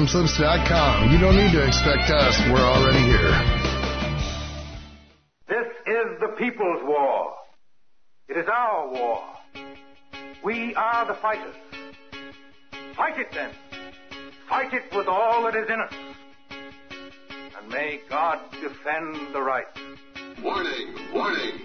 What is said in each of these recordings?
FreedomSlips.com. You don't need to expect us. We're already here. This is the people's war. It is our war. We are the fighters. Fight it then. Fight it with all that is in us. And may God defend the right. Warning! Warning!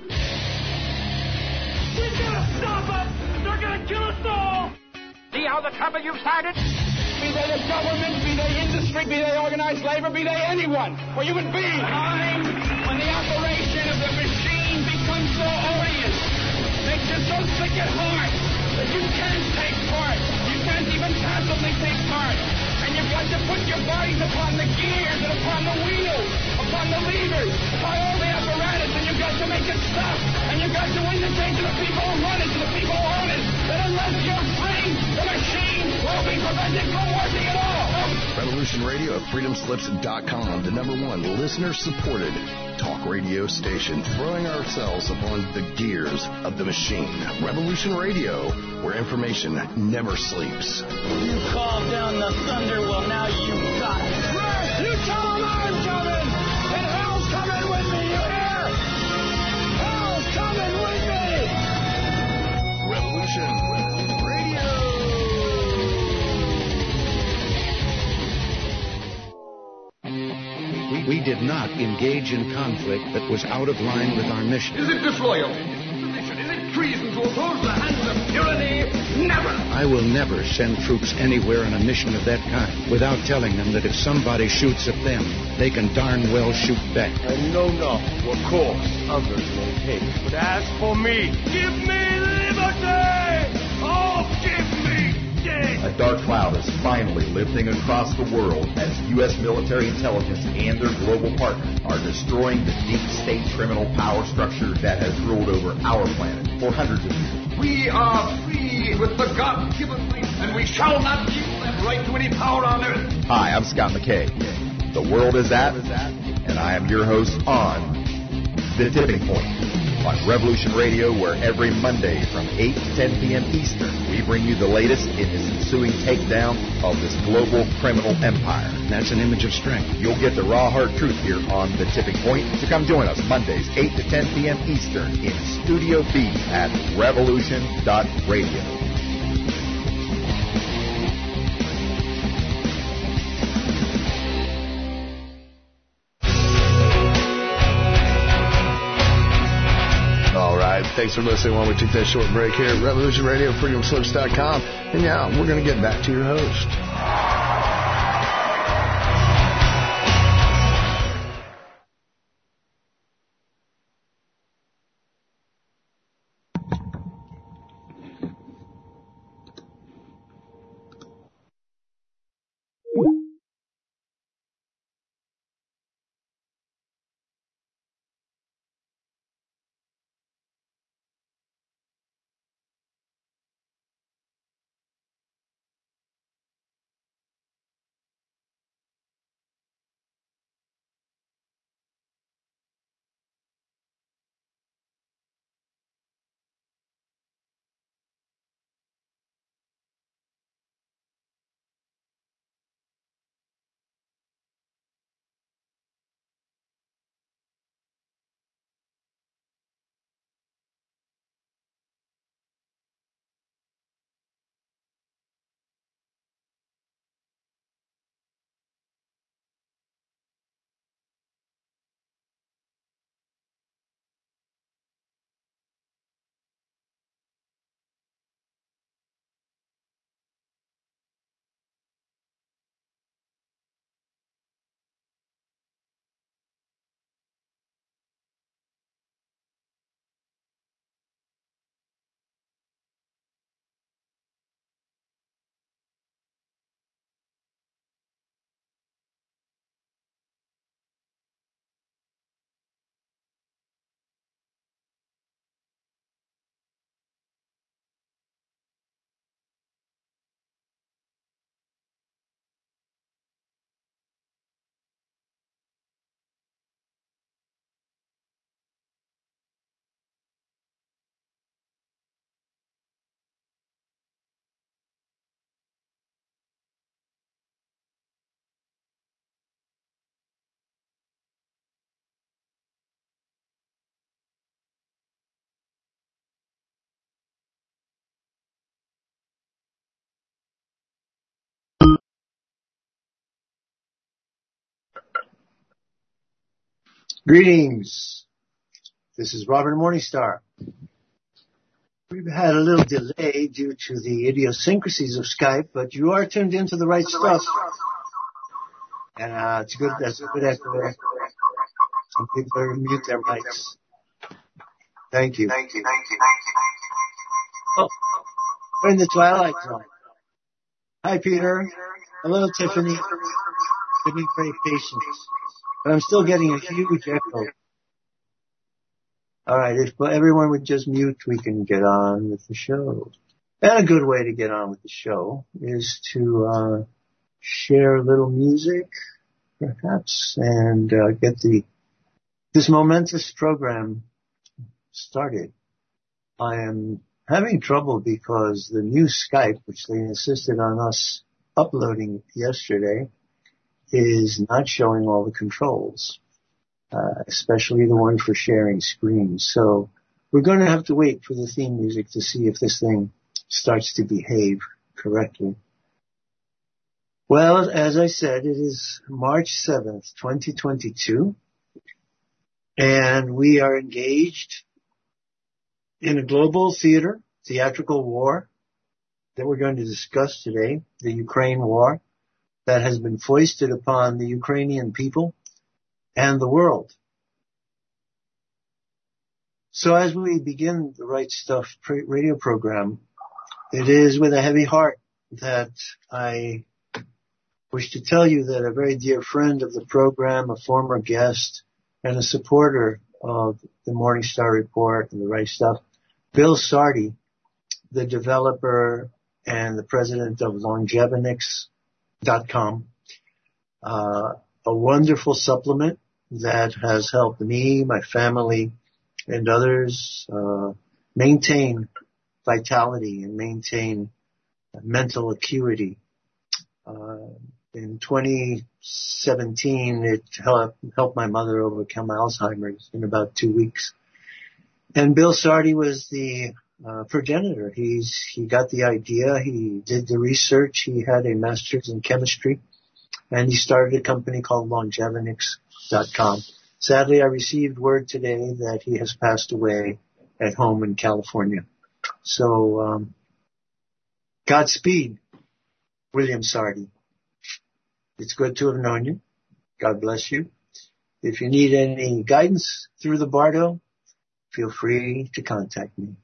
We've got to stop them! They're going to kill us all! See how the trouble you've started? Be they the government, be they industry, be they organized labor, be they anyone, or human beings. Time when the operation of the machine becomes so odious, makes you so sick at heart that you can't take part. You can't even passively take part. And you've got to put your bodies upon the gears and upon the wheels, upon the levers, upon all the apparatus, and you've got to make it stop. And you've got to indicate to the people who run it, to the people who own it, that unless you're free, the machine will be prevented from working at all. Revolution Radio at freedomslips.com, the #1 listener-supported talk radio station, throwing ourselves upon the gears of the machine. Revolution Radio, where information never sleeps. You called down the thunder, well now you got it. Right, you tell them I'm coming, and hell's coming with me, you hear? Hell's coming with me! Revolution Radio. We did not engage in conflict that was out of line with our mission. Is it disloyalty? Is it treason to oppose the hands of tyranny? Never! I will never send troops anywhere on a mission of that kind without telling them that if somebody shoots at them, they can darn well shoot back. I know not what course others may take, but as for me, give me liberty! Oh, give me death! A dark cloud is finally lifting across the world as U.S. military intelligence and their global partners are destroying the deep state criminal power structure that has ruled over our planet for hundreds of years. We are free with the God-given right, and we shall not yield that right to any power on earth. Hi, I'm Scott McKay. The world is at, and I am your host on The Tipping Point on Revolution Radio, where every Monday from 8 to 10 p.m. Eastern, we bring you the latest in this ensuing takedown of this global criminal empire. That's an image of strength. You'll get the raw, hard truth here on The Tipping Point. So come join us Mondays, 8 to 10 p.m. Eastern in Studio B at revolution.radio. Thanks for listening while we take that short break here at Revolution Radio, freedomslips.com. And now we're going to get back to your host. Greetings. This is Robert Morningstar. We've had a little delay due to the idiosyncrasies of Skype, but you are tuned into the right stuff. And it's good. That's a good echo there. Some people are mute their mics. Thank you. Oh, we're in the Twilight Zone. Hi, Peter. Hello, Tiffany. Give me great patience. But I'm still getting a huge echo. All right, if everyone would just mute, we can get on with the show. And a good way to get on with the show is to share a little music, perhaps, and get this momentous program started. I am having trouble because the new Skype, which they insisted on us uploading yesterday, is not showing all the controls. Especially the one for sharing screens. So we're going to have to wait for the theme music to see if this thing starts to behave correctly. Well, as I said, it is March 7th, 2022, and we are engaged in a global theatrical war that we're going to discuss today, the Ukraine war that has been foisted upon the Ukrainian people and the world. So as we begin the Right Stuff radio program, it is with a heavy heart that I wish to tell you that a very dear friend of the program, a former guest, and a supporter of the Morningstar Report and the Right Stuff, Bill Sardi, the developer and the president of Longevinics.com, a wonderful supplement that has helped me, my family, and others maintain vitality and maintain mental acuity. In 2017, it helped my mother overcome Alzheimer's in about 2 weeks. And Bill Sardi was the progenitor. He got the idea. He did the research. He had a master's in chemistry, and he started a company called Longevinics.com. Sadly, I received word today that he has passed away at home in California. So, Godspeed, William Sardi. It's good to have known you. God bless you. If you need any guidance through the Bardo, feel free to contact me.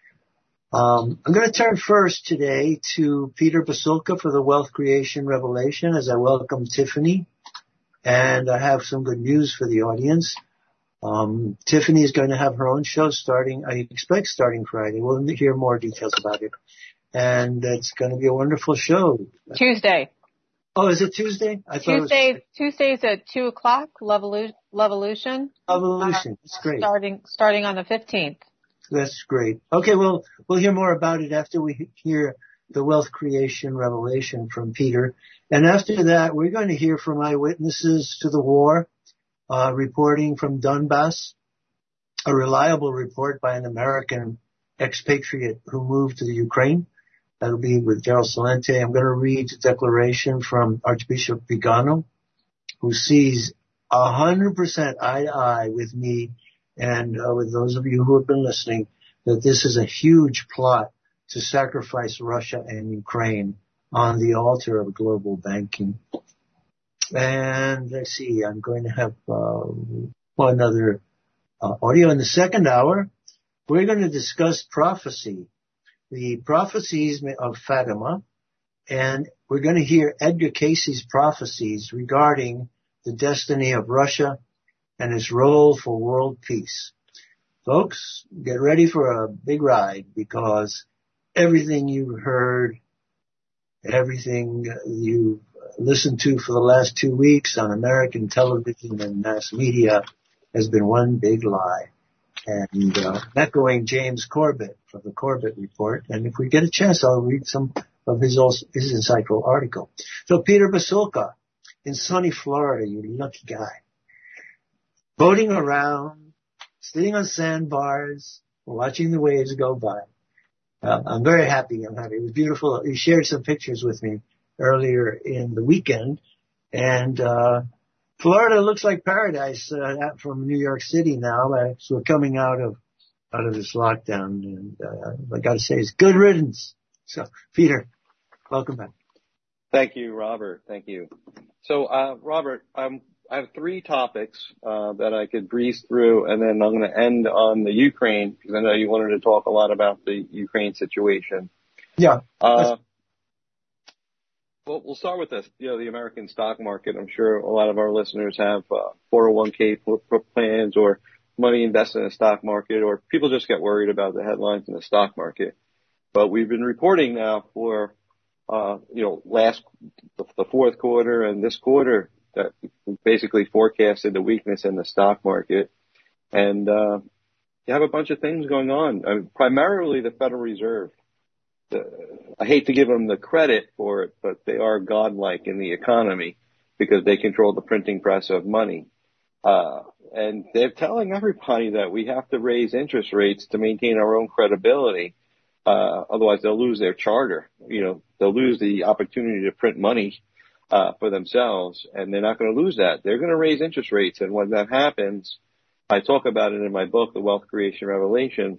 I'm going to turn first today to Peter Basulka for the Wealth Creation Revelation as I welcome Tiffany. And I have some good news for the audience. Tiffany is going to have her own show starting Friday. We'll hear more details about it. And it's going to be a wonderful show. Tuesday. Oh, is it Tuesday? Tuesday's at 2:00, Levolution. Levolution, that's great. Starting on the 15th. That's great. Okay, well, we'll hear more about it after we hear the Wealth Creation Revelation from Peter. And after that, we're going to hear from eyewitnesses to the war, reporting from Donbass, a reliable report by an American expatriate who moved to the Ukraine. That'll be with Gerald Celente. I'm going to read the declaration from Archbishop Vigano, who sees 100% eye to eye with me and with those of you who have been listening, that this is a huge plot to sacrifice Russia and Ukraine on the altar of global banking. And let's see, I'm going to have another audio in the second hour. We're going to discuss prophecy, the prophecies of Fatima, and we're going to hear Edgar Casey's prophecies regarding the destiny of Russia and its role for world peace. Folks, get ready for a big ride, because everything you've heard, everything you've listened to for the last 2 weeks on American television and mass media has been one big lie. And echoing James Corbett from the Corbett Report, and if we get a chance, I'll read some of his insightful article. So Peter Basulka in sunny Florida, you lucky guy. Boating around, sitting on sandbars, watching the waves go by. I'm very happy. It was beautiful. He shared some pictures with me earlier in the weekend, and Florida looks like paradise from New York City now. So we're coming out of this lockdown, and I got to say, it's good riddance. So, Peter, welcome back. Thank you, Robert. Thank you. So, Robert, I have three topics that I could breeze through, and then I'm going to end on the Ukraine, because I know you wanted to talk a lot about the Ukraine situation. Yeah. Well, we'll start with this, the American stock market. I'm sure a lot of our listeners have 401k plans or money invested in the stock market, or people just get worried about the headlines in the stock market. But we've been reporting now for, the fourth quarter and this quarter that basically forecasted the weakness in the stock market. And you have a bunch of things going on, primarily the Federal Reserve. I hate to give them the credit for it, but they are godlike in the economy because they control the printing press of money. And they're telling everybody that we have to raise interest rates to maintain our own credibility. Otherwise they'll lose their charter. They'll lose the opportunity to print money, for themselves, and they're not going to lose that. They're going to raise interest rates. And when that happens, I talk about it in my book, The Wealth Creation Revelation.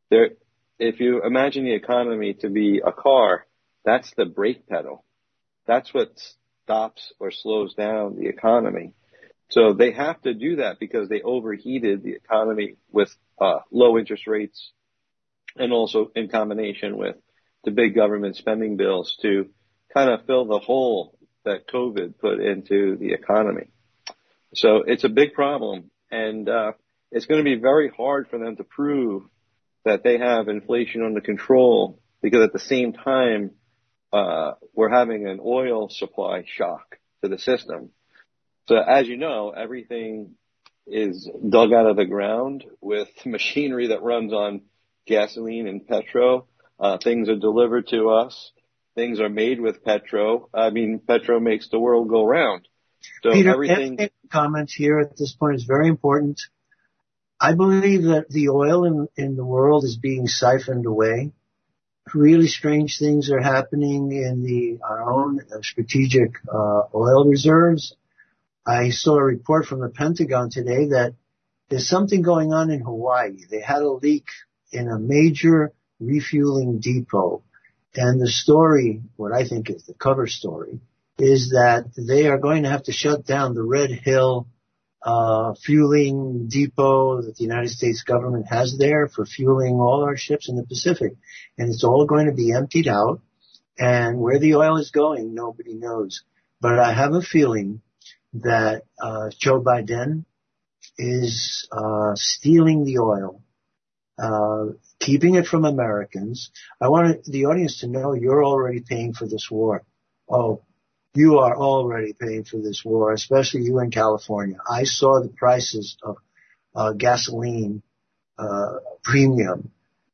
If you imagine the economy to be a car, that's the brake pedal. That's what stops or slows down the economy. So they have to do that because they overheated the economy with low interest rates, and also in combination with the big government spending bills to kind of fill the hole that COVID put into the economy. So it's a big problem, and it's going to be very hard for them to prove that they have inflation under control, because at the same time, we're having an oil supply shock to the system. So as you know, everything is dug out of the ground with machinery that runs on gasoline and petrol. Things are delivered to us. Things are made with petrol. Petrol makes the world go round. So Peter, everything. Comments here at this point is very important. I believe that the oil in the world is being siphoned away. Really strange things are happening in our own strategic oil reserves. I saw a report from the Pentagon today that there's something going on in Hawaii. They had a leak in a major refueling depot. And the story, what I think is the cover story, is that they are going to have to shut down the Red Hill fueling depot that the United States government has there for fueling all our ships in the Pacific. And it's all going to be emptied out. And where the oil is going, nobody knows. But I have a feeling that Joe Biden is stealing the oil, keeping it from Americans. I want the audience to know you're already paying for this war. Oh, you are already paying for this war, especially you in California. I saw the prices of gasoline premium,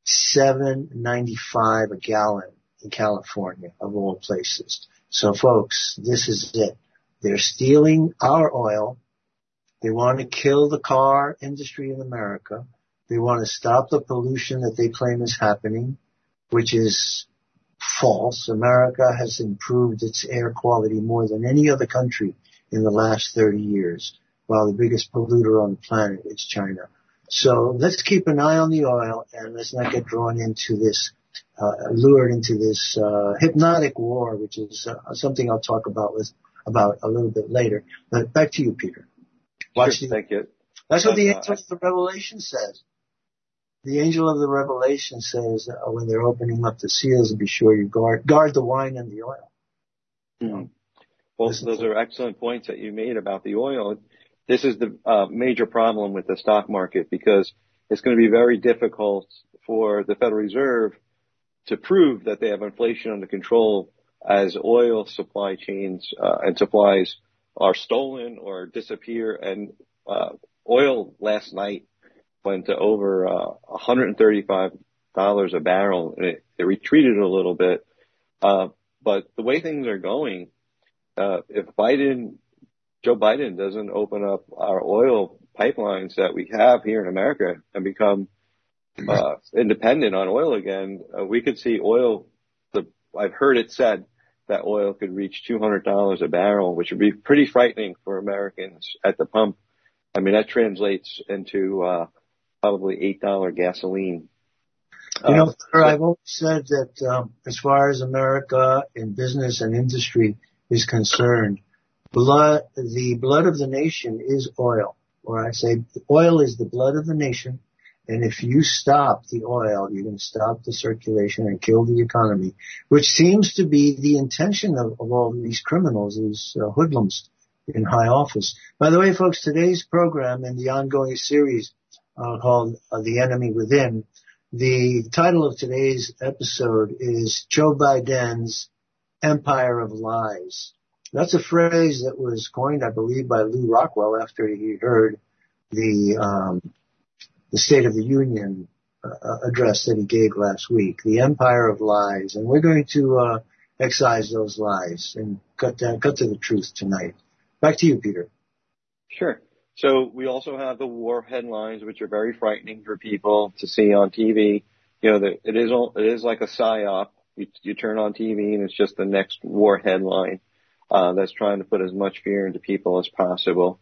$7.95 a gallon in California, of all places. So, folks, this is it. They're stealing our oil. They want to kill the car industry in America. They want to stop the pollution that they claim is happening, which is false. America has improved its air quality more than any other country in the last 30 years, while the biggest polluter on the planet is China. So let's keep an eye on the oil, and let's not get drawn into this, lured into this hypnotic war, which is something I'll talk about a little bit later. But back to you, Peter. Thank you. That's what the angel of the Revelation says. The angel of the Revelation says when they're opening up the seals, be sure you guard the wine and the oil. Mm-hmm. Well, those are excellent points that you made about the oil. This is the major problem with the stock market, because it's going to be very difficult for the Federal Reserve to prove that they have inflation under control as oil supply chains and supplies are stolen or disappear. And oil last night went to over $135 a barrel, and it retreated a little bit. But the way things are going, if Joe Biden doesn't open up our oil pipelines that we have here in America and become independent on oil again, we could see oil. I've heard it said that oil could reach $200 a barrel, which would be pretty frightening for Americans at the pump. I mean, that translates into probably $8 gasoline. I've always said that as far as America in business and industry is concerned, the blood of the nation is oil. Or I say oil is the blood of the nation. And if you stop the oil, you're going to stop the circulation and kill the economy, which seems to be the intention of all these criminals, these hoodlums in high office. By the way, folks, today's program in the ongoing series called The Enemy Within, the title of today's episode is Joe Biden's Empire of Lies. That's a phrase that was coined, I believe, by Lew Rockwell after he heard the State of the Union address that he gave last week, the Empire of Lies. And we're going to excise those lies and cut to the truth tonight. Back to you, Peter. Sure. So we also have the war headlines, which are very frightening for people to see on TV. It is like a psyop. You turn on TV and it's just the next war headline that's trying to put as much fear into people as possible.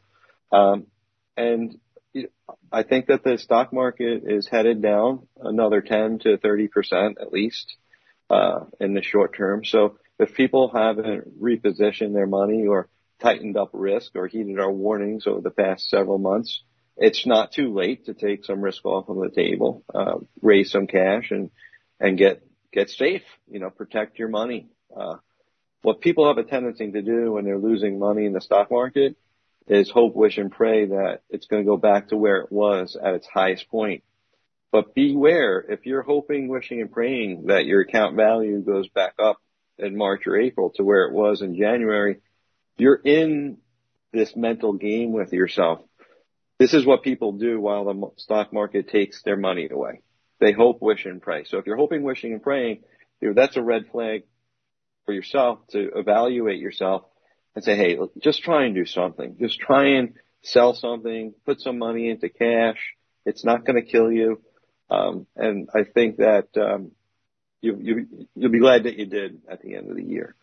And I think that the stock market is headed down another 10 to 30% at least in the short term. So if people haven't repositioned their money or tightened up risk or heeded our warnings over the past several months, it's not too late to take some risk off of the table, raise some cash and get safe, protect your money. What people have a tendency to do when they're losing money in the stock market is hope, wish, and pray that it's going to go back to where it was at its highest point. But beware, if you're hoping, wishing, and praying that your account value goes back up in March or April to where it was in January, you're in this mental game with yourself. This is what people do while the stock market takes their money away. They hope, wish, and pray. So if you're hoping, wishing, and praying, that's a red flag for yourself to evaluate yourself and say, hey, just try and do something. Just try and sell something, put some money into cash. It's not going to kill you. And I think that you'll be glad that you did at the end of the year.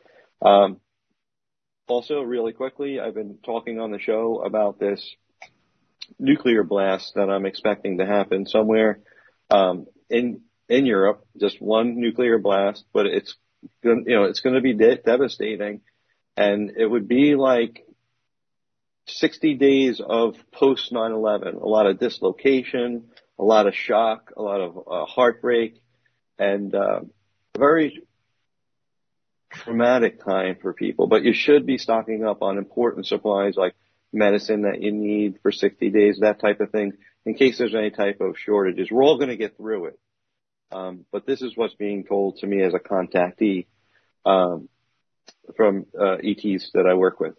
Also, really quickly, I've been talking on the show about this nuclear blast that I'm expecting to happen somewhere in Europe. Just one nuclear blast, but it's going to be devastating. And it would be like 60 days of post 9/11, a lot of dislocation, a lot of shock, a lot of heartbreak, and a very traumatic time for people. But you should be stocking up on important supplies like medicine that you need for 60 days, that type of thing, in case there's any type of shortages. We're all going to get through it. But this is what's being told to me as a contactee from ETs that I work with.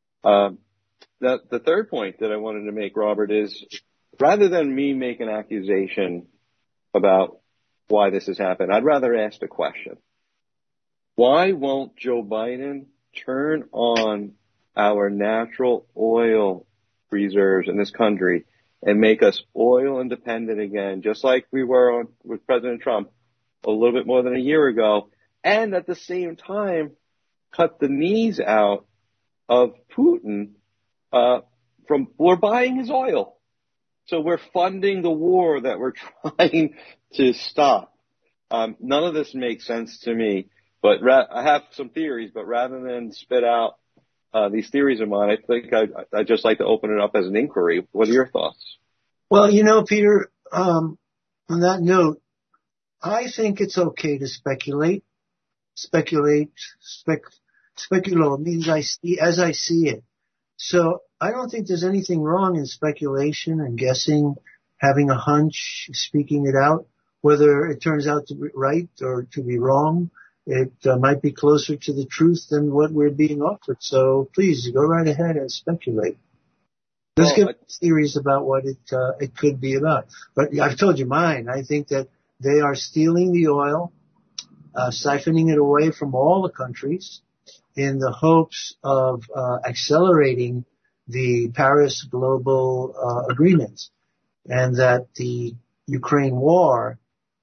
The third point that I wanted to make, Robert, is rather than me make an accusation about why this has happened, I'd rather ask the question. Why won't Joe Biden turn on our natural oil reserves in this country and make us oil independent again, just like we were with President Trump a little bit more than a year ago, and at the same time cut the knees out of Putin we're buying his oil. So we're funding the war that we're trying to stop. None of this makes sense to me, but I have some theories, but rather than spit out these theories of mine, I think I'd just like to open it up as an inquiry. What are your thoughts? Well, Peter, on that note, I think it's okay to speculate. Speculate means as I see it. So I don't think there's anything wrong in speculation and guessing, having a hunch, speaking it out, whether it turns out to be right or to be wrong. It might be closer to the truth than what we're being offered. So please go right ahead and speculate. Let's give theories about what it could be about. But I've told you mine. I think that they are stealing the oil, siphoning it away from all the countries in the hopes of accelerating the Paris Global Agreements, and that the Ukraine war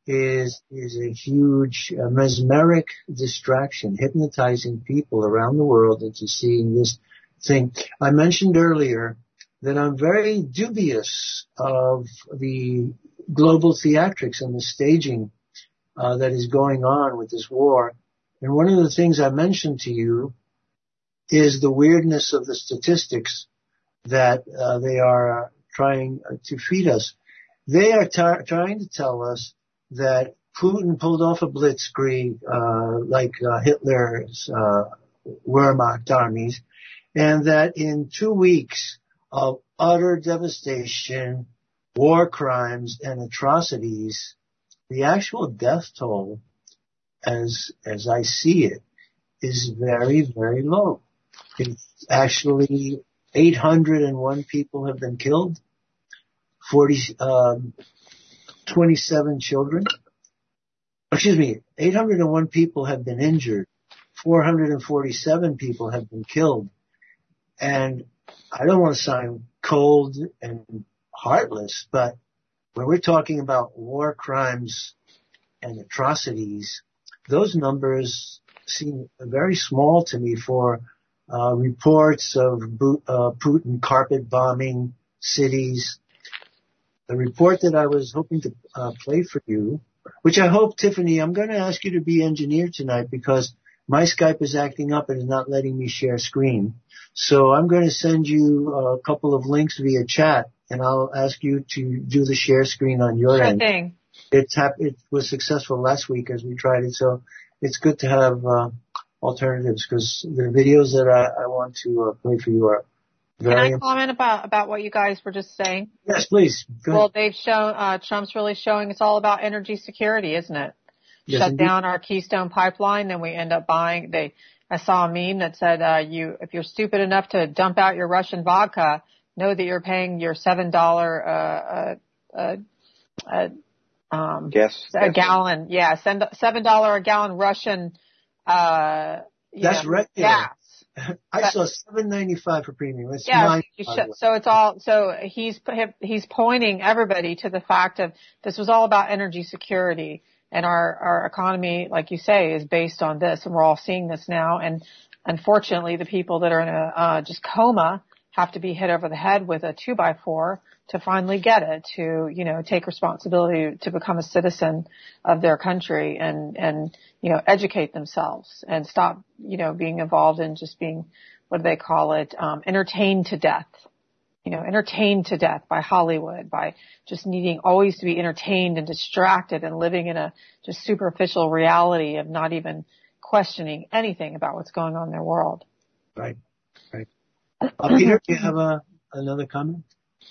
is a huge mesmeric distraction, hypnotizing people around the world into seeing this thing. I mentioned earlier that I'm very dubious of the global theatrics and the staging that is going on with this war. And one of the things I mentioned to you is the weirdness of the statistics that they are trying to feed us. They are trying to tell us that Putin pulled off a blitzkrieg like Hitler's Wehrmacht armies, and that in 2 weeks of utter devastation, war crimes, and atrocities, the actual death toll, as I see it, is very, very low. It's actually 801 people have been killed, 27 children. 801 people have been injured, 447 people have been killed. And I don't want to sound cold and heartless, but when we're talking about war crimes and atrocities, those numbers seem very small to me for reports of Putin carpet bombing cities. The report that I was hoping to play for you, which I hope, Tiffany, I'm going to ask you to be engineer tonight because my Skype is acting up and is not letting me share screen. So I'm going to send you a couple of links via chat, and I'll ask you to do the share screen on your end. Sure thing. It was successful last week as we tried it, so it's good to have alternatives because the videos that I want to play for you are very. Can I comment about what you guys were just saying? Yes, please. Well, they've shown Trump's really showing it's all about energy security, isn't it? Yes, Shut indeed. down our Keystone pipeline, then we end up buying. I saw a meme that said, if you're stupid enough to dump out your Russian vodka, know that you're paying your $7 a gallon. Yeah, $7 a gallon Russian That's regular. gas. I saw $7.95 for premium. It's yeah, $9. so it's all. So he's pointing everybody to the fact of this was all about energy security. And our economy, like you say, is based on this, and we're all seeing this now. And unfortunately, the people that are in a just coma have to be hit over the head with a 2x4 to finally get it, to take responsibility to become a citizen of their country and educate themselves and stop being involved in just being, what do they call it, entertained to death. Entertained to death by Hollywood, by just needing always to be entertained and distracted and living in a just superficial reality of not even questioning anything about what's going on in their world. Right. Peter, do you have another comment?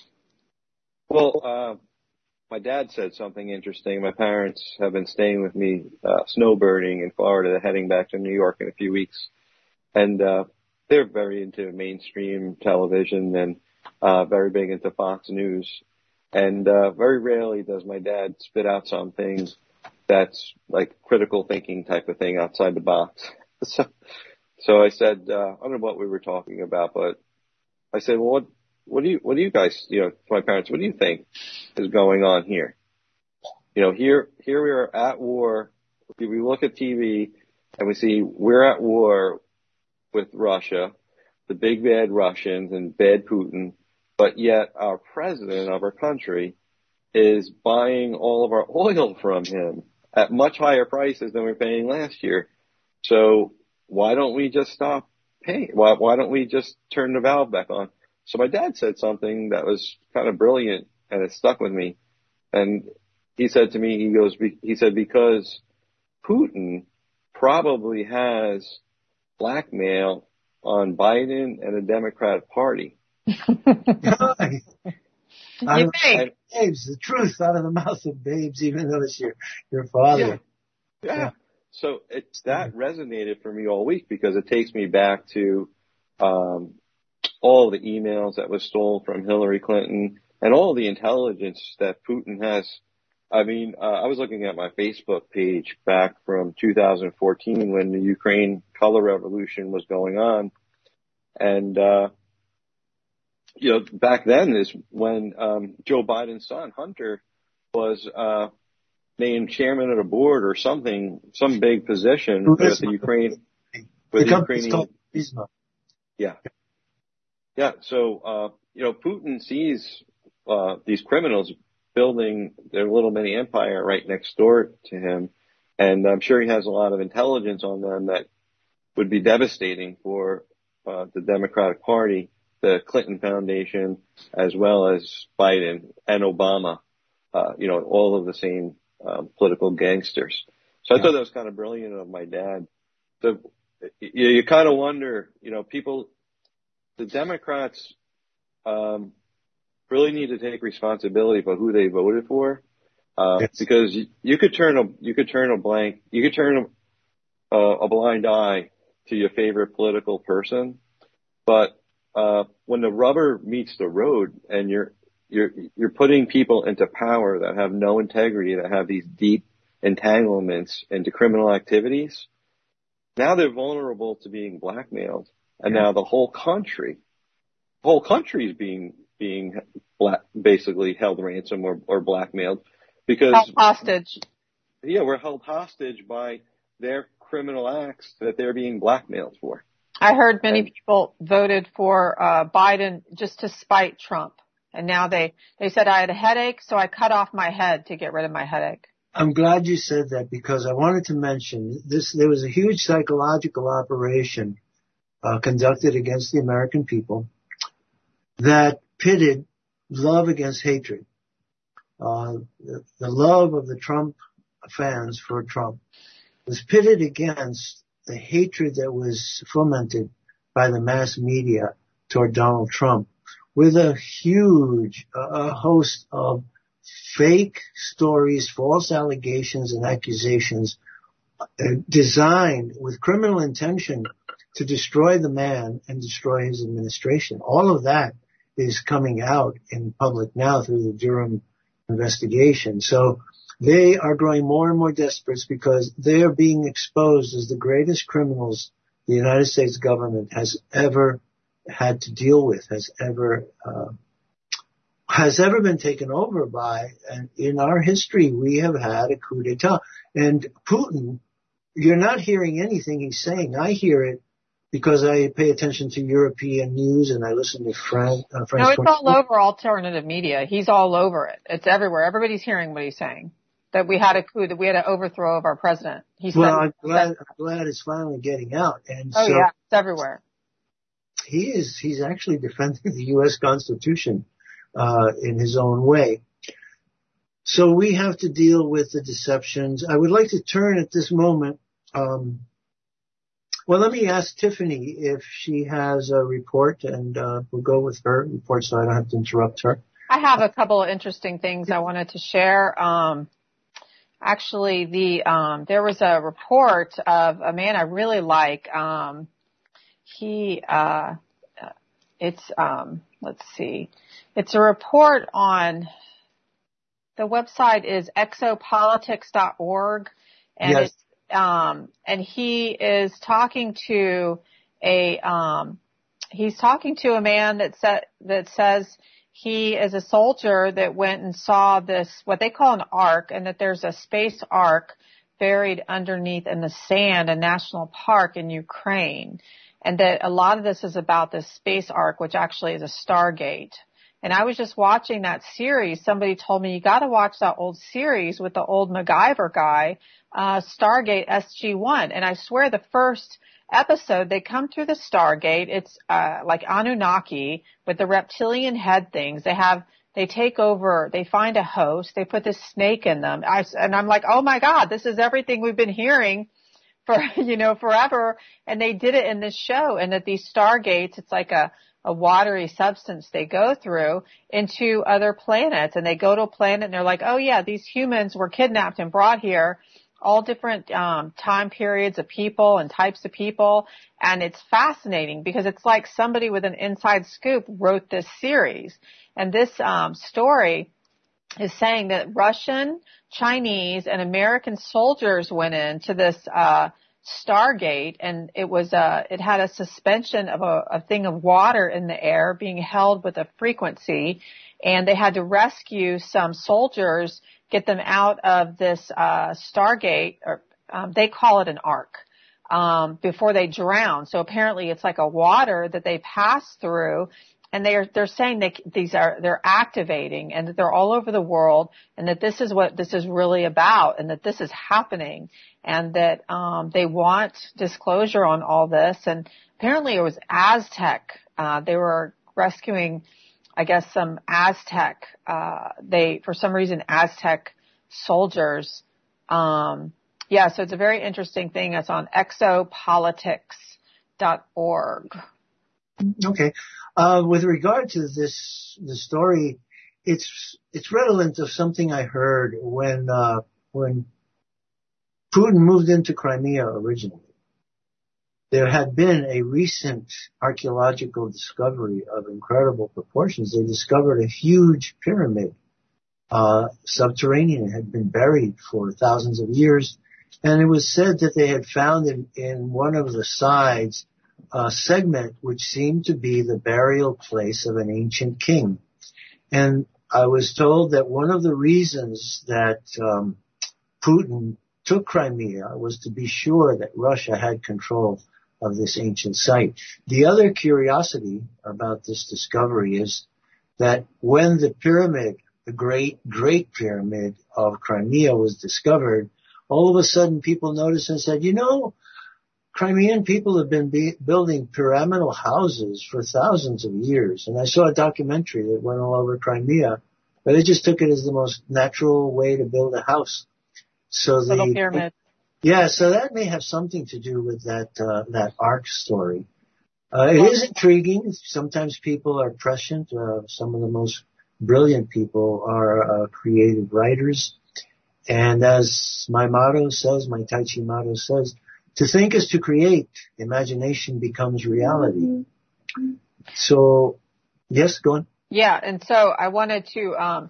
Well, my dad said something interesting. My parents have been staying with me snowbirding in Florida. They're heading back to New York in a few weeks. And they're very into mainstream television and very big into Fox News. And very rarely does my dad spit out something that's like critical thinking type of thing outside the box. So I said, I don't know what we were talking about, but I said, well, what do you guys, to my parents, what do you think is going on here? Here we are at war. We look at TV and we see we're at war with Russia, the big bad Russians and bad Putin, but yet our president of our country is buying all of our oil from him at much higher prices than we're paying last year. So why don't we just stop paying? Why don't we just turn the valve back on? So my dad said something that was kind of brilliant and it stuck with me. And he said to me, he said, because Putin probably has blackmail on Biden and the Democratic Party. Babes, the truth out of the mouth of babes, even though it's your father. Yeah. So that resonated for me all week because it takes me back to all the emails that was stolen from Hillary Clinton and all the intelligence that Putin has. I mean, I was looking at my Facebook page back from 2014 when the Ukraine color revolution was going on. And, back then is when Joe Biden's son, Hunter, was named chairman of the board or something, some big position with the Ukraine, with the Ukrainian. Yeah. Yeah. So, Putin sees, these criminals building their little mini empire right next door to him. And I'm sure he has a lot of intelligence on them that would be devastating for, the Democratic Party, the Clinton Foundation, as well as Biden and Obama, all of the same, political gangsters. So I thought that was kind of brilliant of my dad. So you kind of wonder, people, the Democrats, really need to take responsibility for who they voted for, because you could turn a blind eye to your favorite political person, but when the rubber meets the road and you're putting people into power that have no integrity, that have these deep entanglements into criminal activities, now they're vulnerable to being blackmailed, and now the whole country is being basically held ransom or blackmailed because held hostage. Yeah, we're held hostage by their criminal acts that they're being blackmailed for. I heard many people voted for Biden just to spite Trump, and now they said I had a headache, so I cut off my head to get rid of my headache. I'm glad you said that because I wanted to mention this. There was a huge psychological operation conducted against the American people that pitted love against hatred. The love of the Trump fans for Trump was pitted against the hatred that was fomented by the mass media toward Donald Trump with a huge host of fake stories, false allegations and accusations designed with criminal intention to destroy the man and destroy his administration. All of that is coming out in public now through the Durham investigation. So they are growing more and more desperate because they are being exposed as the greatest criminals the United States government has ever had to deal with, has ever been taken over by. And in our history, we have had a coup d'etat. And Putin, you're not hearing anything he's saying. I hear it because I pay attention to European news and I listen to French. No, it's all over alternative media. He's all over it. It's everywhere. Everybody's hearing what he's saying. That we had a coup, that we had an overthrow of our president. I'm glad it's finally getting out. And yeah, it's everywhere. He's actually defending the U.S. Constitution in his own way. So we have to deal with the deceptions. I would like to turn at this moment. Let me ask Tiffany if she has a report, and we'll go with her report so I don't have to interrupt her. I have a couple of interesting things I wanted to share. Actually, there was a report of a man I really like. Let's see. It's a report on, the website is exopolitics.org, and yes. And he is talking to a man that says he is a soldier that went and saw this, what they call an ark, and that there's a space ark buried underneath in the sand, a national park in Ukraine. And that a lot of this is about this space ark, which actually is a Stargate. And I was just watching that series. Somebody told me, you got to watch that old series with the old MacGyver guy, Stargate SG-1. And I swear the first episode, they come through the Stargate. It's like Anunnaki with the reptilian head things. They take over, they find a host, they put this snake in them. And I'm like, oh my God, this is everything we've been hearing for, forever. And they did it in this show. And that these Stargates, it's like a watery substance they go through into other planets. And they go to a planet and they're like, oh yeah, these humans were kidnapped and brought here, all different time periods of people and types of people. And it's fascinating because it's like somebody with an inside scoop wrote this series. And this story is saying that Russian, Chinese, and American soldiers went into this Stargate, and it had a suspension of a thing of water in the air being held with a frequency, and they had to rescue some soldiers, get them out of this Stargate, or they call it an ark, before they drown. So apparently it's like a water that they pass through, and they're saying they're activating, and that they're all over the world, and that this is what this is really about, and that this is happening, and that they want disclosure on all this. And apparently it was Aztec. They were rescuing, I guess, some Aztec. For some reason, Aztec soldiers. So it's a very interesting thing. It's on exopolitics.org. Okay. With regard to the story, it's redolent of something I heard when Putin moved into Crimea originally. There had been a recent archaeological discovery of incredible proportions. They discovered a huge pyramid, subterranean. It had been buried for thousands of years, and it was said that they had found in one of the sides a segment which seemed to be the burial place of an ancient king. And I was told that one of the reasons that Putin took Crimea was to be sure that Russia had control of this ancient site. The other curiosity about this discovery is that when the pyramid, the Great Pyramid of Crimea was discovered, all of a sudden people noticed and said, Crimean people have been building pyramidal houses for thousands of years. And I saw a documentary that went all over Crimea, but they just took it as the most natural way to build a house. So Little pyramid. Yeah, so that may have something to do with that Ark story. It is intriguing. Sometimes people are prescient. Some of the most brilliant people are creative writers. And as my motto says, my Tai Chi motto says, to think is to create. Imagination becomes reality. So, yes, go on. Yeah, and so I wanted to,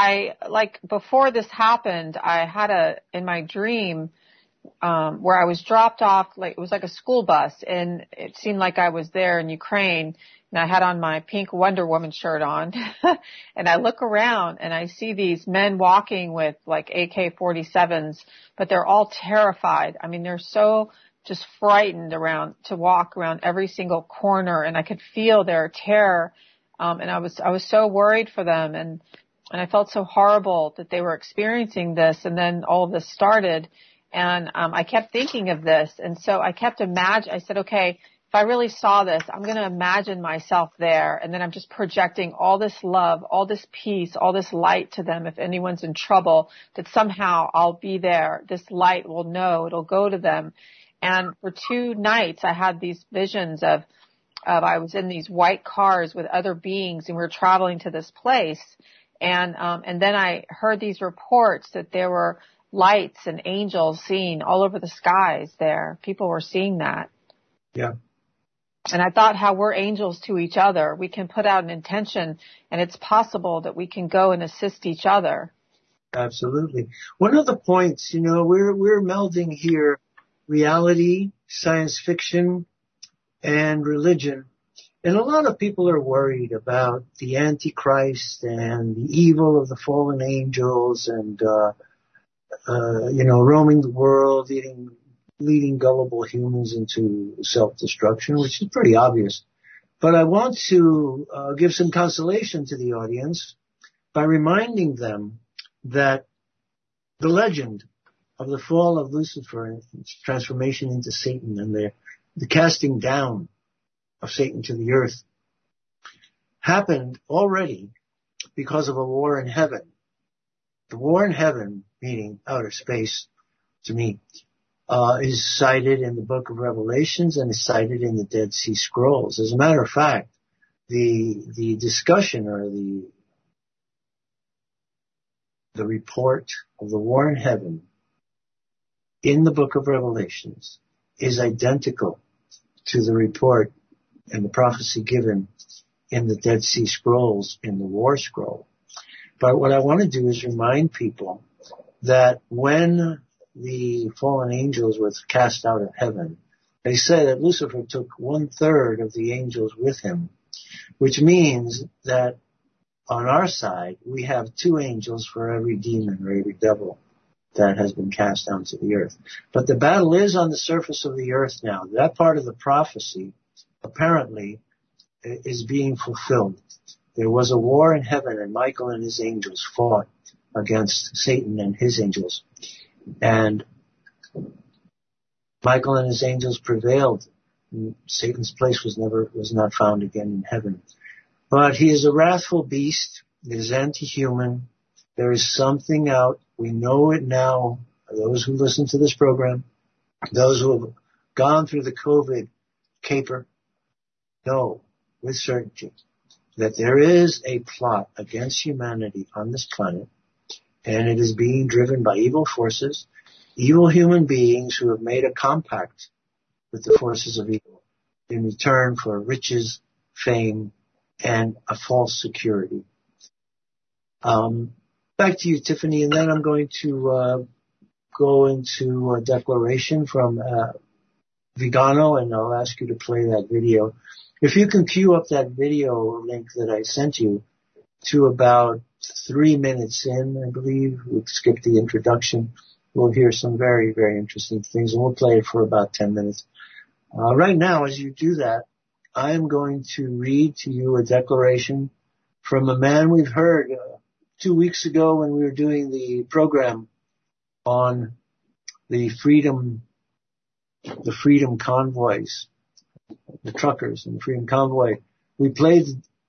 before this happened, I had in my dream, where I was dropped off, it was like a school bus, and it seemed like I was there in Ukraine, and I had on my pink Wonder Woman shirt on, and I look around and I see these men walking with like AK-47s, but they're all terrified. I mean, they're so just frightened to walk around every single corner, and I could feel their terror, and I was so worried for them, and I felt so horrible that they were experiencing this, and then all of this started. And I kept thinking of this, and so I kept I said, okay, if I really saw this, I'm going to imagine myself there, and then I'm just projecting all this love, all this peace, all this light to them. If anyone's in trouble, that somehow I'll be there. This light will know, it'll go to them. And for 2 nights, I had these visions of I was in these white cars with other beings, and we were traveling to this place. And then I heard these reports that there were lights and angels seen all over the skies there. People were seeing that. Yeah. And I thought how we're angels to each other. We can put out an intention, and it's possible that we can go and assist each other. Absolutely. One of the points, we're melding here reality, science fiction, and religion. And a lot of people are worried about the Antichrist and the evil of the fallen angels and, roaming the world, leading gullible humans into self-destruction, which is pretty obvious. But I want to give some consolation to the audience by reminding them that the legend of the fall of Lucifer and its transformation into Satan and the casting down of Satan to the earth happened already because of a war in heaven. The war in heaven, meaning outer space, to me, is cited in the book of Revelations and is cited in the Dead Sea Scrolls. As a matter of fact, the discussion or the report of the war in heaven in the book of Revelations is identical to the report and the prophecy given in the Dead Sea Scrolls in the War Scroll. But what I want to do is remind people that when the fallen angels were cast out of heaven, they say that Lucifer took 1/3 of the angels with him, which means that on our side, we have 2 angels for every demon or every devil that has been cast down to the earth. But the battle is on the surface of the earth now. That part of the prophecy apparently is being fulfilled. There was a war in heaven, and Michael and his angels fought against Satan and his angels. And Michael and his angels prevailed. Satan's place was not found again in heaven. But he is a wrathful beast. He is anti-human. There is something out. We know it now. Those who listen to this program, those who have gone through the COVID caper, know with certainty that there is a plot against humanity on this planet, and it is being driven by evil forces, evil human beings who have made a compact with the forces of evil in return for riches, fame, and a false security. Back to you, Tiffany, and then I'm going to go into a declaration from Vigano, and I'll ask you to play that video. If you can cue up that video link that I sent you to about 3 minutes in, I believe, we'll skip the introduction. We'll hear some very, very interesting things, and we'll play it for about 10 minutes. Right now, as you do that, I am going to read to you a declaration from a man we've heard 2 weeks ago when we were doing the program on the freedom convoys, the truckers and the freedom convoy. We played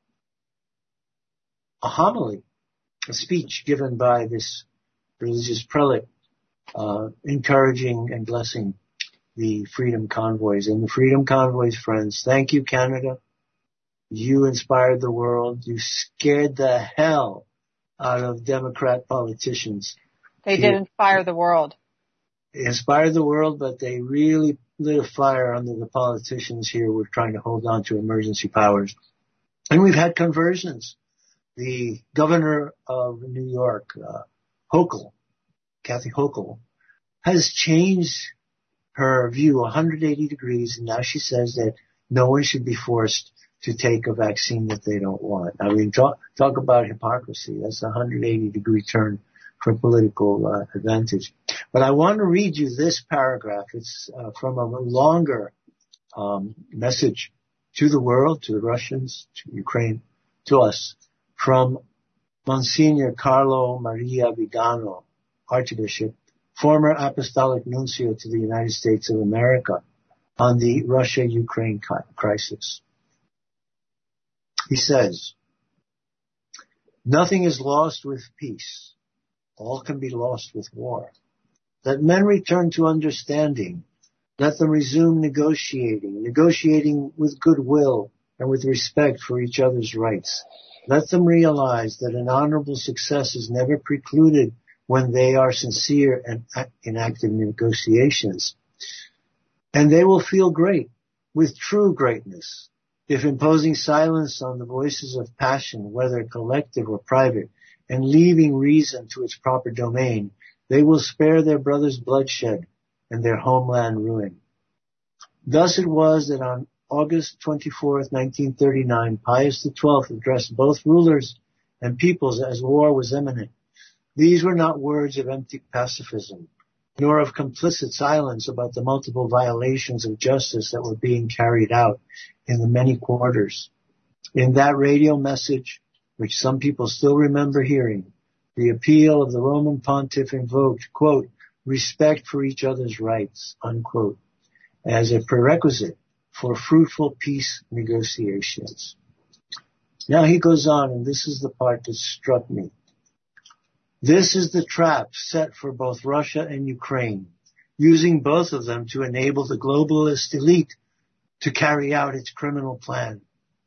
a homily, a speech given by this religious prelate, encouraging and blessing the freedom convoys. And the freedom convoys, friends, thank you, Canada. You inspired the world. You scared the hell out of Democrat politicians. They did inspire the world. They inspired the world, but they really lit a fire under the politicians here who are trying to hold on to emergency powers. And we've had conversions. The governor of New York, Hochul, Kathy Hochul, has changed her view 180 degrees, and now she says that no one should be forced to take a vaccine that they don't want. I mean, talk about hypocrisy. That's a 180-degree turn for political advantage. But I want to read you this paragraph. It's from a longer message to the world, to the Russians, to Ukraine, to us, from Monsignor Carlo Maria Vigano, Archbishop, former Apostolic Nuncio to the United States of America, on the Russia-Ukraine crisis. He says, "Nothing is lost with peace. All can be lost with war. Let men return to understanding. Let them resume negotiating with goodwill and with respect for each other's rights. Let them realize that an honorable success is never precluded when they are sincere and in active negotiations. And they will feel great, with true greatness, if imposing silence on the voices of passion, whether collective or private, and leaving reason to its proper domain, they will spare their brothers' bloodshed and their homeland ruin." Thus it was that on August 24th, 1939, Pius XII addressed both rulers and peoples as war was imminent. These were not words of empty pacifism, nor of complicit silence about the multiple violations of justice that were being carried out in the many quarters. In that radio message, which some people still remember hearing, the appeal of the Roman pontiff invoked, quote, "respect for each other's rights," unquote, as a prerequisite for fruitful peace negotiations. Now he goes on, and this is the part that struck me. "This is the trap set for both Russia and Ukraine, using both of them to enable the globalist elite to carry out its criminal plan."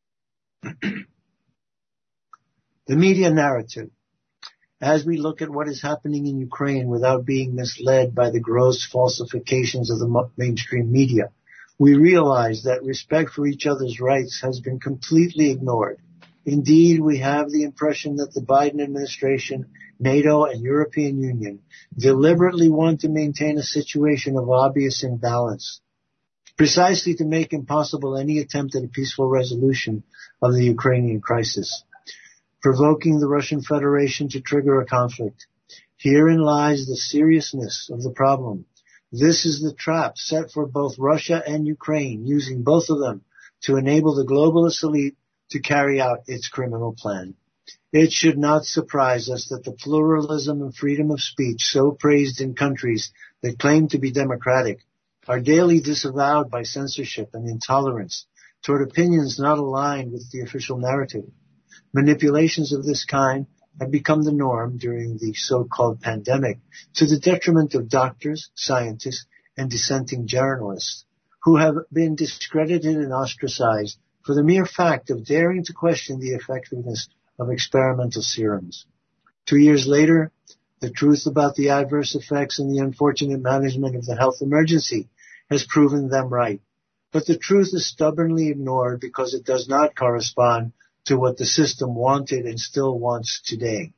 The media narrative. As we look at what is happening in Ukraine without being misled by the gross falsifications of the mainstream media, we realize that respect for each other's rights has been completely ignored. Indeed, we have the impression that the Biden administration, NATO, and European Union deliberately want to maintain a situation of obvious imbalance, precisely to make impossible any attempt at a peaceful resolution of the Ukrainian crisis, provoking the Russian Federation to trigger a conflict. Herein lies the seriousness of the problem. This is the trap set for both Russia and Ukraine, using both of them to enable the globalist elite to carry out its criminal plan. It should not surprise us that the pluralism and freedom of speech so praised in countries that claim to be democratic are daily disavowed by censorship and intolerance toward opinions not aligned with the official narrative. Manipulations of this kind have become the norm during the so-called pandemic, to the detriment of doctors, scientists, and dissenting journalists, who have been discredited and ostracized for the mere fact of daring to question the effectiveness of experimental serums. 2 years later, the truth about the adverse effects and the unfortunate management of the health emergency has proven them right. But the truth is stubbornly ignored because it does not correspond to what the system wanted and still wants today.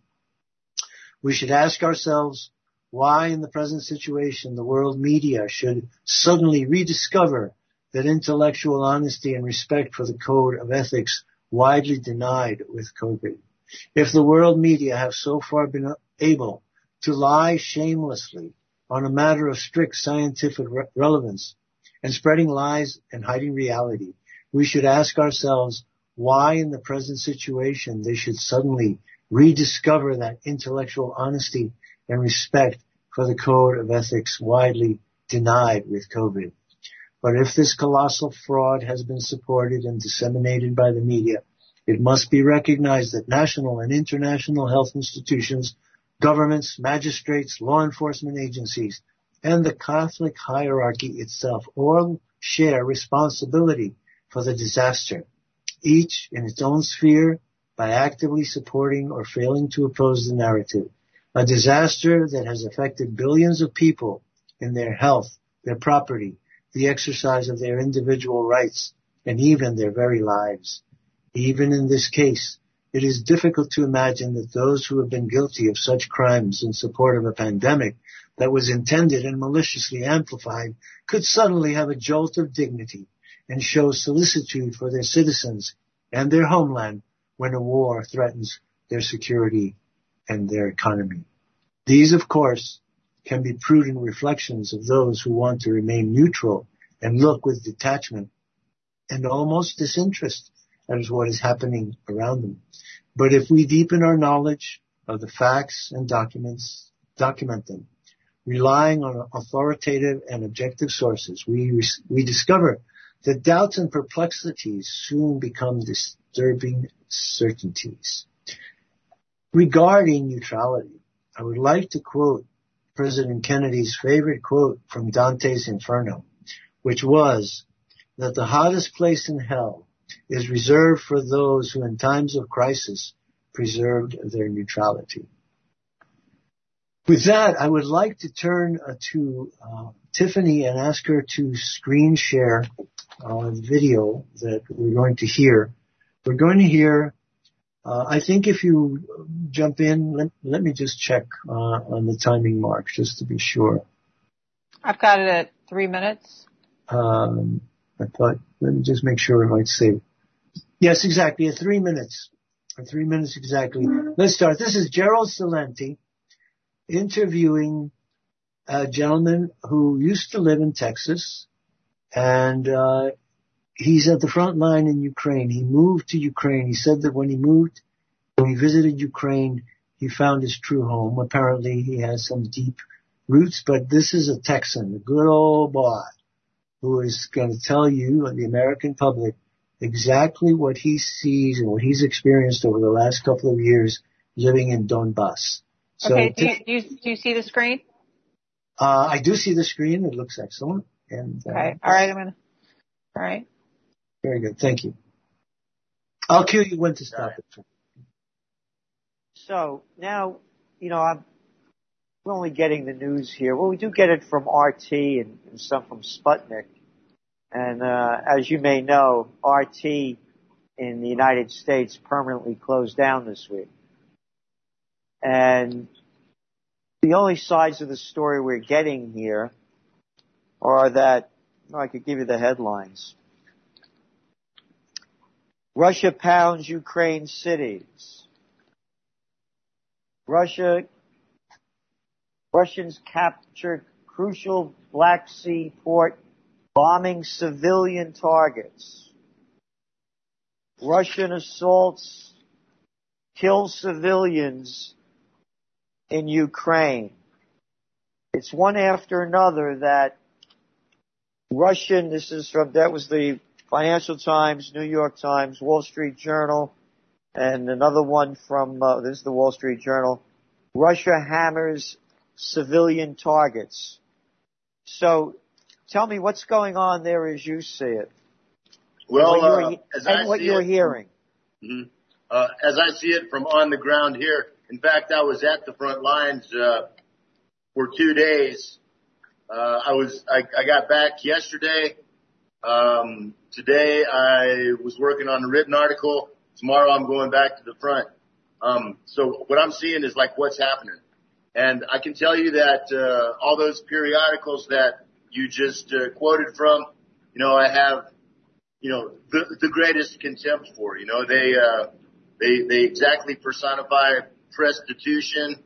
We should ask ourselves why in the present situation the world media should suddenly rediscover that intellectual honesty and respect for the code of ethics widely denied with COVID. If the world media have so far been able to lie shamelessly on a matter of strict scientific relevance and spreading lies and hiding reality, we should ask ourselves why in the present situation they should suddenly rediscover that intellectual honesty and respect for the code of ethics widely denied with COVID. But if this colossal fraud has been supported and disseminated by the media, it must be recognized that national and international health institutions, governments, magistrates, law enforcement agencies, and the Catholic hierarchy itself all share responsibility for the disaster, each in its own sphere by actively supporting or failing to oppose the narrative. A disaster that has affected billions of people in their health, their property, the exercise of their individual rights, and even their very lives. Even in this case, it is difficult to imagine that those who have been guilty of such crimes in support of a pandemic that was intended and maliciously amplified could suddenly have a jolt of dignity and show solicitude for their citizens and their homeland when a war threatens their security and their economy. These, of course, can be prudent reflections of those who want to remain neutral and look with detachment and almost disinterest at what is happening around them. But if we deepen our knowledge of the facts and document them, relying on authoritative and objective sources, we discover that doubts and perplexities soon become disturbing certainties. Regarding neutrality, I would like to quote President Kennedy's favorite quote from Dante's Inferno, which was that the hottest place in hell is reserved for those who in times of crisis preserved their neutrality. With that, I would like to turn to Tiffany and ask her to screen share the video that we're going to hear. We're going to hear, I think if you jump in, let me just check on the timing mark just to be sure. I've got it at 3 minutes. I thought, let me just make sure it might say. Yes, exactly, at 3 minutes. At 3 minutes exactly. Let's start. This is Gerald Celente interviewing a gentleman who used to live in Texas, and he's at the front line in Ukraine. He moved to Ukraine. He said that when he visited Ukraine, he found his true home. Apparently, he has some deep roots, but this is a Texan, a good old boy, who is going to tell you and the American public exactly what he sees and what he's experienced over the last couple of years living in Donbass. So, okay, do you see the screen? I do see the screen. It looks excellent. And, okay, all right, all right. Very good, thank you. I'll cue you when to stop it. So, now, we're only getting the news here. Well, we do get it from RT and some from Sputnik. And as you may know, RT in the United States permanently closed down this week. And the only sides of the story we're getting here are that, I could give you the headlines. Russia pounds Ukraine cities. Russians captured crucial Black Sea port, bombing civilian targets. Russian assaults kill civilians in Ukraine. It's one after another that that was the Financial Times, New York Times, Wall Street Journal, and another one from, this is the Wall Street Journal. Russia hammers civilian targets. So tell me what's going on there as you see it. Well, what you're hearing. Mm-hmm. As I see it from on the ground here, in fact, I was at the front lines for 2 days. I got back yesterday. Today I was working on a written article. Tomorrow I'm going back to the front. So what I'm seeing is like what's happening. And I can tell you that all those periodicals that you just quoted from, I have, the greatest contempt for. They exactly personify prostitution.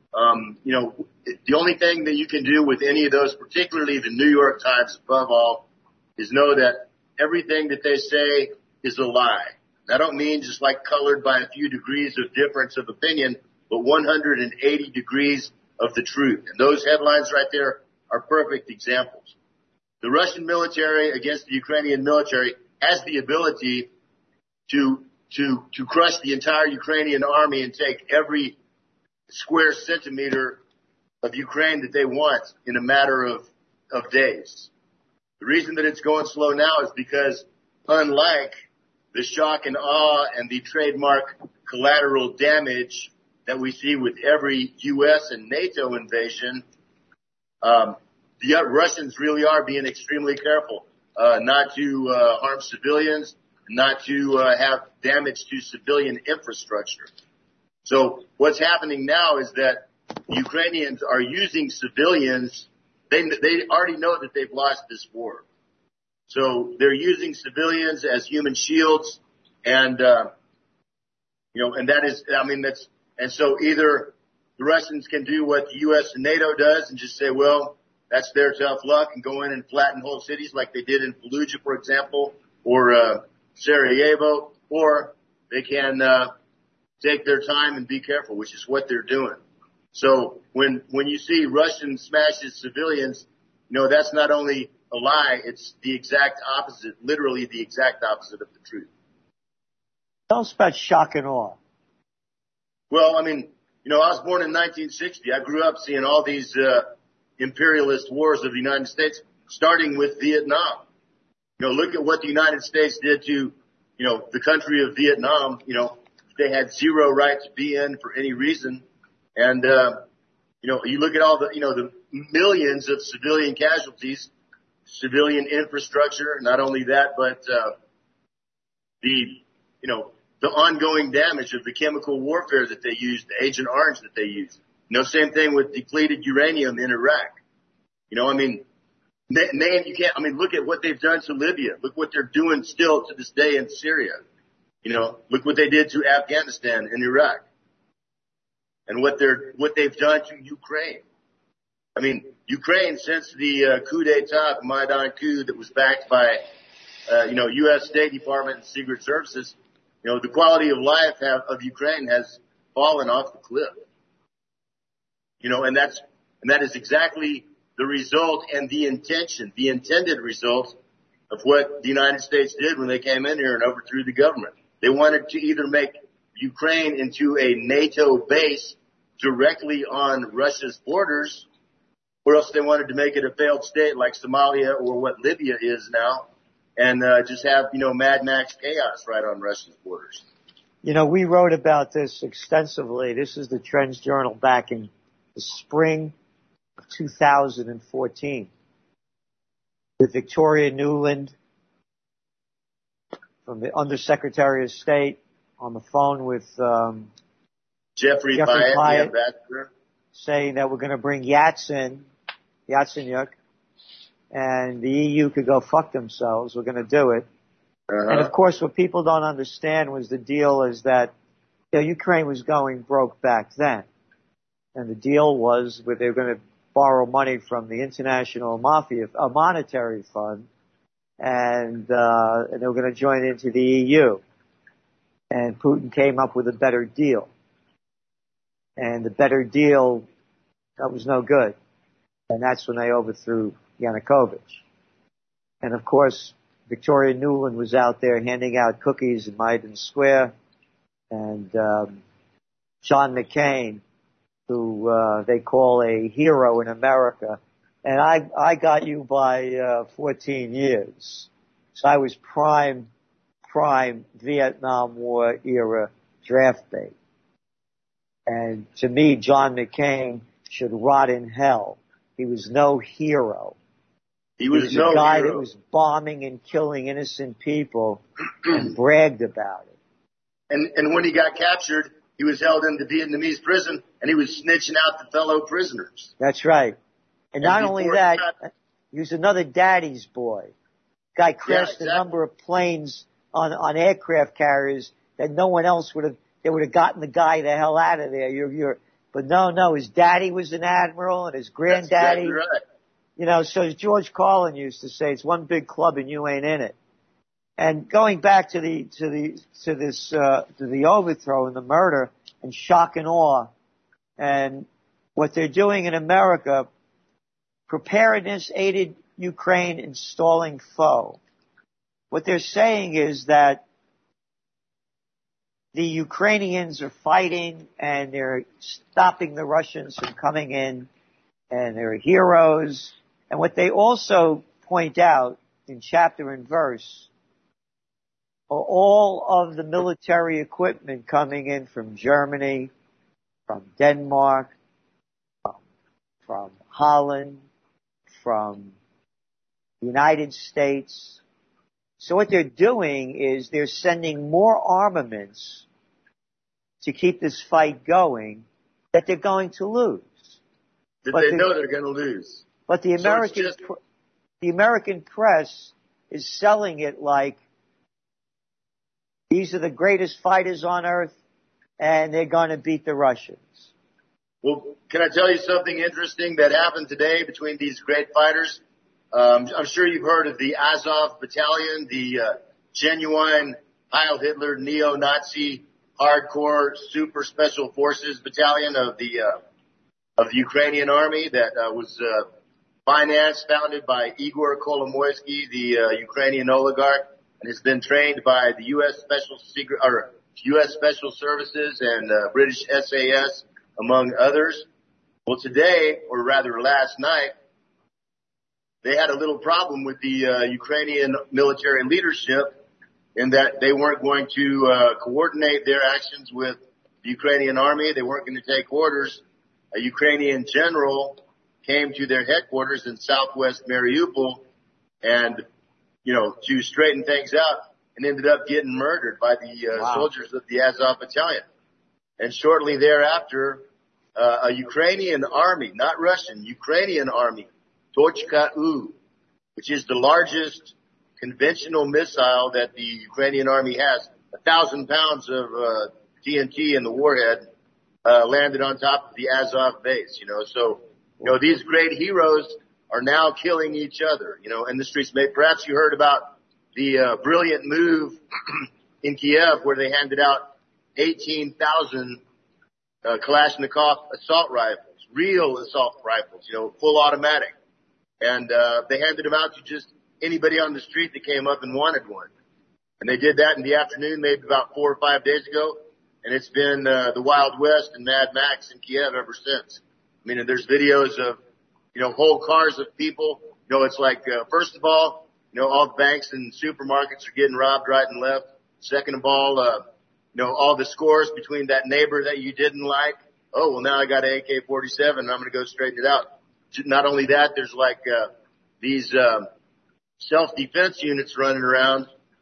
The only thing that you can do with any of those, particularly the New York Times above all, is know that everything that they say is a lie. I don't mean just like colored by a few degrees of difference of opinion, but 180 degrees of the truth. And those headlines right there are perfect examples. The Russian military against the Ukrainian military has the ability to crush the entire Ukrainian army and take every square centimeter of Ukraine that they want in a matter of days. The reason that it's going slow now is because unlike the shock and awe and the trademark collateral damage that we see with every U.S. and NATO invasion, the Russians really are being extremely careful not to harm civilians, not to have damage to civilian infrastructure. So what's happening now is that the Ukrainians are using civilians. They already know that they've lost this war. So they're using civilians as human shields, and and that is, and so either the Russians can do what the U.S. and NATO does and just say, well, that's their tough luck, and go in and flatten whole cities like they did in Fallujah, for example, or Sarajevo, or they can take their time and be careful, which is what they're doing. So when you see Russian smashes civilians, that's not only a lie, it's the exact opposite, literally the exact opposite of the truth. Tell us about shock and awe. Well, I was born in 1960. I grew up seeing all these imperialist wars of the United States, starting with Vietnam. Look at what the United States did to, the country of Vietnam. They had zero right to be in for any reason. And, you look at all the millions of civilian casualties, civilian infrastructure, not only that, but, the ongoing damage of the chemical warfare that they used, the Agent Orange that they used. Same thing with depleted uranium in Iraq. You can't, look at what they've done to Libya. Look what they're doing still to this day in Syria. Look what they did to Afghanistan and Iraq. And what they've done to Ukraine. Ukraine, since the coup d'etat, Maidan coup that was backed by, U.S. State Department and Secret Services, the quality of life of Ukraine has fallen off the cliff. And that is exactly the result and the intended result of what the United States did when they came in here and overthrew the government. They wanted to either make Ukraine into a NATO base directly on Russia's borders, or else they wanted to make it a failed state like Somalia or what Libya is now, and just have, Mad Max chaos right on Russia's borders. We wrote about this extensively. This is the Trends Journal back in the spring of 2014. With Victoria Nuland from the Undersecretary of State on the phone with Jeffrey Pyatt, the ambassador, saying that we're going to bring Yatsenyuk, and the EU could go fuck themselves. We're going to do it. And of course, what people don't understand was the deal is that Ukraine was going broke back then. And the deal was where they were going to borrow money from the International Monetary Fund, and they were going to join into the EU. And Putin came up with a better deal. And the better deal, that was no good. And that's when they overthrew Yanukovych. And of course, Victoria Nuland was out there handing out cookies in Maidan Square. And John McCain, who they call a hero in America. And I got you by 14 years. So I was prime Vietnam War era draft bait. And to me, John McCain should rot in hell. He was no hero. He was no guy hero. That was bombing and killing innocent people and bragged about it. And when he got captured, he was held in the Vietnamese prison, and he was snitching out the fellow prisoners. That's right. And not only that, he was another daddy's boy. Guy crashed a number of planes on aircraft carriers that no one else would have. They would have gotten the guy the hell out of there. But no, his daddy was an admiral, and his granddaddy. That's exactly right. You know, so as George Carlin used to say, it's one big club and you ain't in it. And going back to the overthrow and the murder and shock and awe, and what they're doing in America, preparedness aided Ukraine in stalling foe. What they're saying is that the Ukrainians are fighting and they're stopping the Russians from coming in, and they're heroes. And what they also point out in chapter and verse are all of the military equipment coming in from Germany, from Denmark, from Holland, from the United States. So what they're doing is they're sending more armaments to keep this fight going that they're going to lose. They know they're going to lose. But the American press is selling it like these are the greatest fighters on earth and they're going to beat the Russians. Well, can I tell you something interesting that happened today between these great fighters? I'm sure you've heard of the Azov Battalion, the genuine Heil Hitler neo-Nazi hardcore super special forces battalion of the Ukrainian army that was founded by Igor Kolomoisky, the Ukrainian oligarch, and has been trained by the U.S. Special Services and British SAS, among others. Well, today, or rather last night, they had a little problem with the Ukrainian military leadership in that they weren't going to coordinate their actions with the Ukrainian army. They weren't going to take orders. A Ukrainian general came to their headquarters in southwest Mariupol and, to straighten things out, and ended up getting murdered by the soldiers of the Azov Battalion. And shortly thereafter, a Ukrainian army, not Russian, Ukrainian army, Tochka-U, which is the largest conventional missile that the Ukrainian army has, 1,000 pounds of TNT in the warhead, landed on top of the Azov base, So, these great heroes are now killing each other, in the streets. Perhaps you heard about the brilliant move in Kiev where they handed out 18,000 Kalashnikov assault rifles, real assault rifles, full automatic. And they handed them out to just anybody on the street that came up and wanted one. And they did that in the afternoon, maybe about 4 or 5 days ago. And it's been the Wild West and Mad Max in Kiev ever since. I mean, there's videos of, whole cars of people. It's like, first of all, all the banks and supermarkets are getting robbed right and left. Second of all, all the scores between that neighbor that you didn't like. Oh, well, now I got an AK-47 and I'm going to go straighten it out. Not only that, there's like these self-defense units running around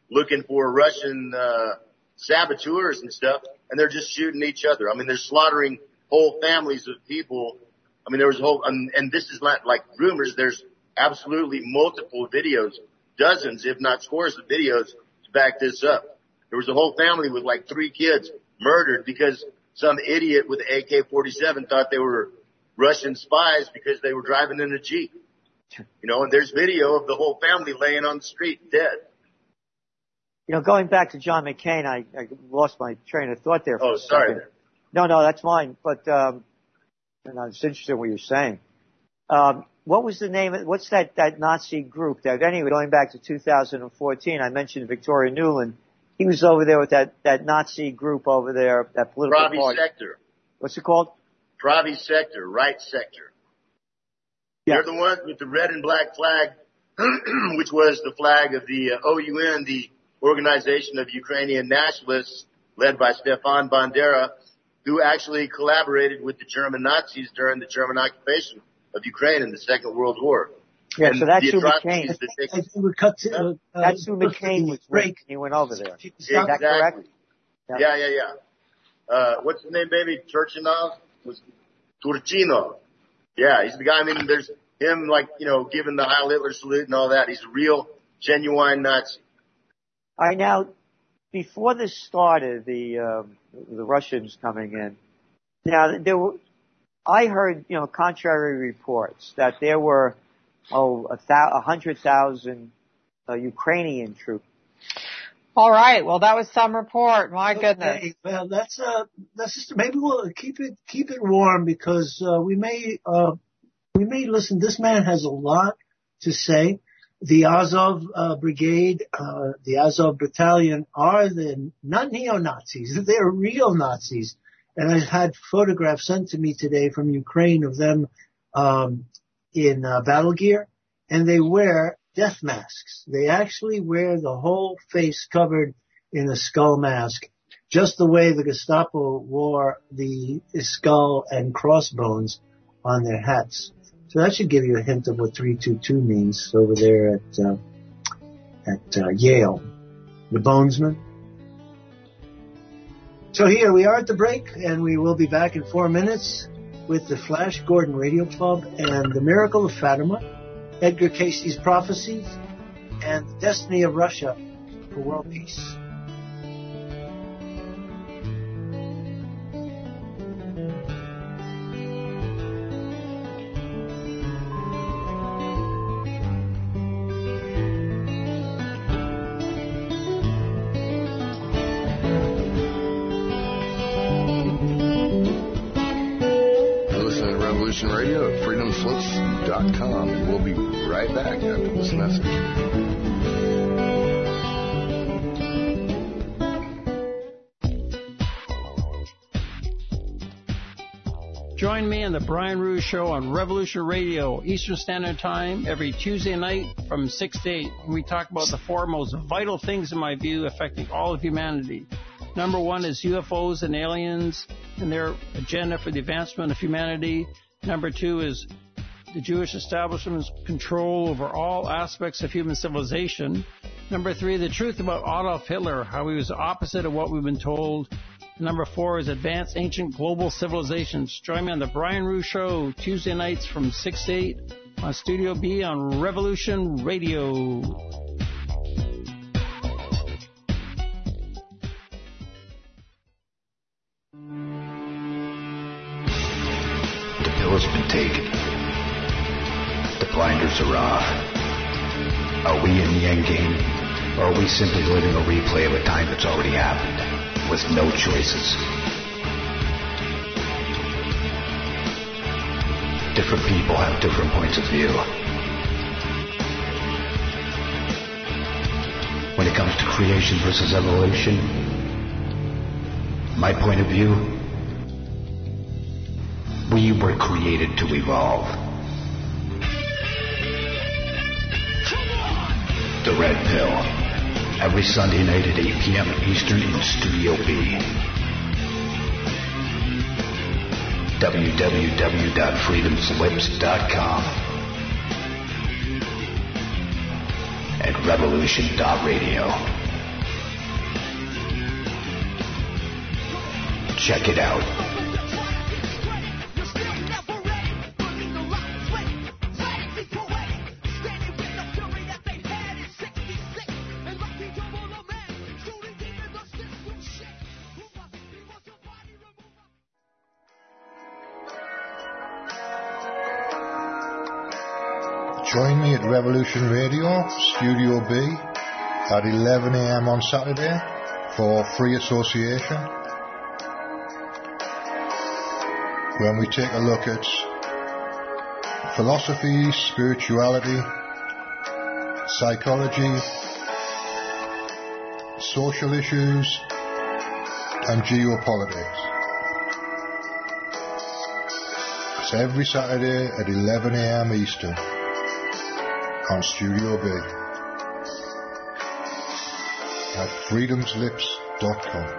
looking for Russian saboteurs and stuff, and they're just shooting each other. I mean, they're slaughtering whole families of people. I mean, there was a whole, and this is not like rumors. There's absolutely multiple videos, dozens, if not scores of videos to back this up. There was a whole family with like 3 kids murdered because some idiot with an AK-47 thought they were Russian spies because they were driving in a Jeep. You know, and there's video of the whole family laying on the street dead. You know, going back to John McCain, I lost my train of thought there. Oh, sorry. No, that's fine. But, and I was interested in what you're saying. What was the name? What's that Nazi group that, anyway, going back to 2014, I mentioned Victoria Nuland. He was over there with that Nazi group over there, that political Pravi party. Sector. What's it called? Pravi Sector, right sector. Yeah. They're the ones with the red and black flag, which was the flag of the OUN, the Organization of Ukrainian Nationalists, led by Stefan Bandera, who actually collaborated with the German Nazis during the German occupation of Ukraine in the Second World War. Yeah, so that's who McCain. That's who McCain was with. He went over there. Is that correct? Yeah. What's his name, baby? Turchinov. Yeah, he's the guy. I mean, there's him, like, you know, giving the Heil Hitler salute and all that. He's a real, genuine Nazi. All right, now, before this started, the Russians coming in, now, I heard, you know, contrary reports that there were, 100,000 Ukrainian troops. All right. Well, that was some report. My goodness. Well, that's just, maybe we'll keep it warm because, we may listen. This man has a lot to say. The Azov brigade, the Azov battalion are not neo-Nazis. They're real Nazis. And I had photographs sent to me today from Ukraine of them, in battle gear, and they wear death masks. They actually wear the whole face covered in a skull mask, just the way the Gestapo wore the skull and crossbones on their hats. So that should give you a hint of what 322 means over there at Yale. The Bonesman. So here we are at the break, and we will be back in 4 minutes with the Flash Gordon Radio Club and the Miracle of Fatima, Edgar Casey's Prophecies, and the Destiny of Russia for World Peace. Radio at freedomslips.com, and we'll be right back after this message. Join me on the Brian Ruhe Show on Revolution Radio, Eastern Standard Time, every Tuesday night from 6 to 8. And we talk about the 4 most vital things, in my view, affecting all of humanity. Number 1 is UFOs and aliens and their agenda for the advancement of humanity. Number 2 is the Jewish establishment's control over all aspects of human civilization. Number 3, the truth about Adolf Hitler, how he was the opposite of what we've been told. Number 4 is advanced ancient global civilizations. Join me on the Brian Ruhe Show, Tuesday nights from 6 to 8 on Studio B on Revolution Radio. The pillow's been taken. The blinders are off. Are we in the end game, or are we simply living a replay of a time that's already happened, with no choices? Different people have different points of view. When it comes to creation versus evolution, my point of view, we were created to evolve. The Red Pill, every Sunday night at 8 p.m. Eastern in Studio B. www.freedomslips.com and revolution.radio. Check it out. Join me at Revolution Radio, Studio B, at 11 a.m. on Saturday for Free Association, when we take a look at philosophy, spirituality, psychology, social issues, and geopolitics. It's every Saturday at 11 a.m. Eastern on Studio B at freedomslips.com.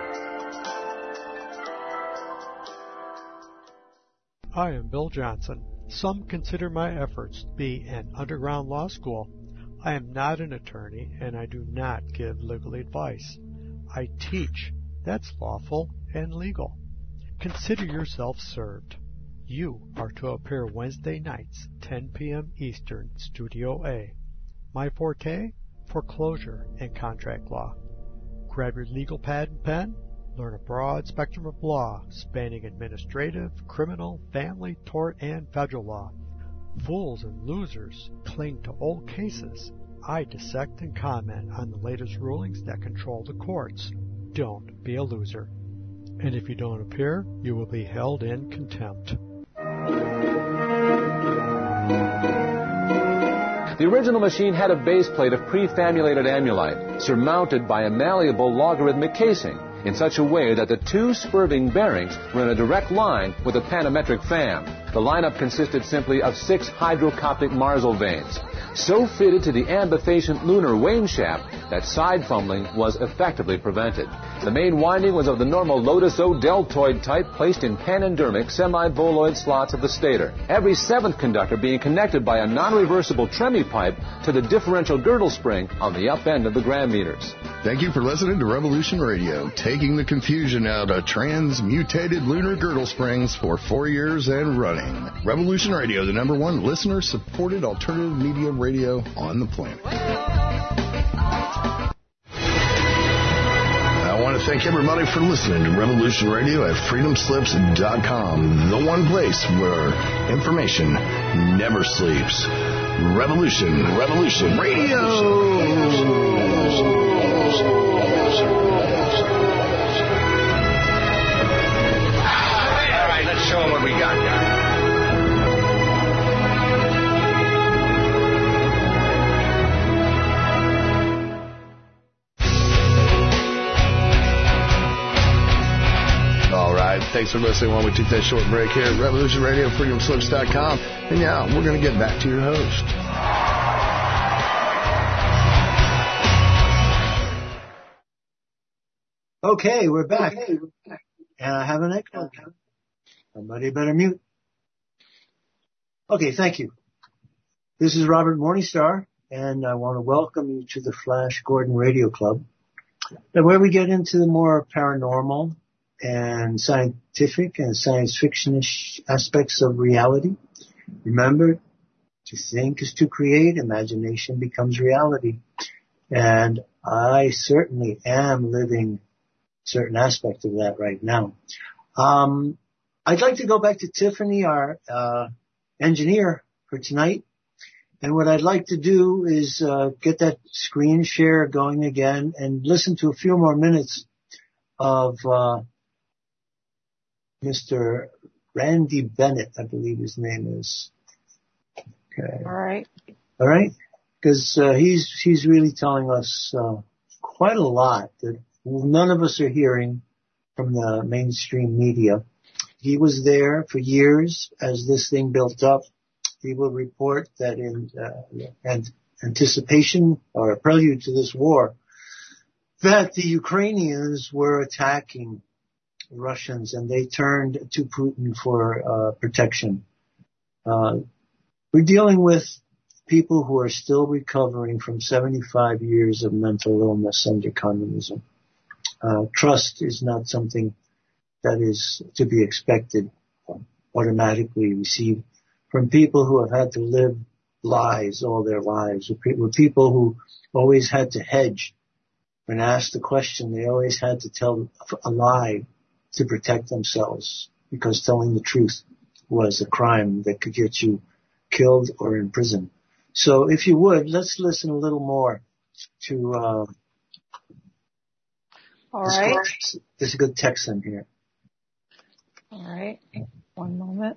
I am Bill Johnson. Some consider my efforts to be an underground law school. I am not an attorney, and I do not give legal advice. I teach. That's lawful and legal. Consider yourself served. You are to appear Wednesday nights, 10 p.m. Eastern, Studio A. My forte? Foreclosure and contract law. Grab your legal pad and pen. Learn a broad spectrum of law, spanning administrative, criminal, family, tort, and federal law. Fools and losers cling to old cases. I dissect and comment on the latest rulings that control the courts. Don't be a loser. And if you don't appear, you will be held in contempt. The original machine had a base plate of prefamulated amulite, surmounted by a malleable logarithmic casing, in such a way that the two spurving bearings were in a direct line with a panometric fan. The lineup consisted simply of 6 hydrocoptic Marsal vanes, so fitted to the ambifacient lunar wane shaft that side fumbling was effectively prevented. The main winding was of the normal Lotus O deltoid type, placed in panendermic semi-boloid slots of the stator, every 7th conductor being connected by a non-reversible Tremie pipe to the differential girdle spring on the up end of the gram meters. Thank you for listening to Revolution Radio, taking the confusion out of transmutated lunar girdle springs for 4 years and running. Revolution Radio, the #1 listener-supported alternative media radio on the planet. I want to thank everybody for listening to Revolution Radio at freedomslips.com, the one place where information never sleeps. Revolution Radio. All right, let's show them what we got now. All right, thanks for listening while we take that short break here at Revolution Radio, freedomslips.com. And yeah, we're going to get back to your host. Okay, we're back. And I have an echo. Somebody better mute. Okay, thank you. This is Robert Morningstar, and I want to welcome you to the Flash Gordon Radio Club, where we get into the more paranormal and scientific and science fiction-ish aspects of reality. Remember, to think is to create. Imagination becomes reality. And I certainly am living certain aspect of that right now. I'd like to go back to Tiffany, our engineer for tonight. And what I'd like to do is get that screen share going again and listen to a few more minutes of Mr. Randy Bennett, I believe his name is. Okay. All right. All right? Because he's really telling us quite a lot that none of us are hearing from the mainstream media. He was there for years as this thing built up. He will report that in anticipation or a prelude to this war, that the Ukrainians were attacking Russians and they turned to Putin for protection. We're dealing with people who are still recovering from 75 years of mental illness under communism. Trust is not something that is to be expected, automatically received from people who have had to live lies all their lives, with people who always had to hedge. When asked a question, they always had to tell a lie to protect themselves, because telling the truth was a crime that could get you killed or in prison. So if you would, let's listen a little more to all right. There's a good text in here. All right. One moment.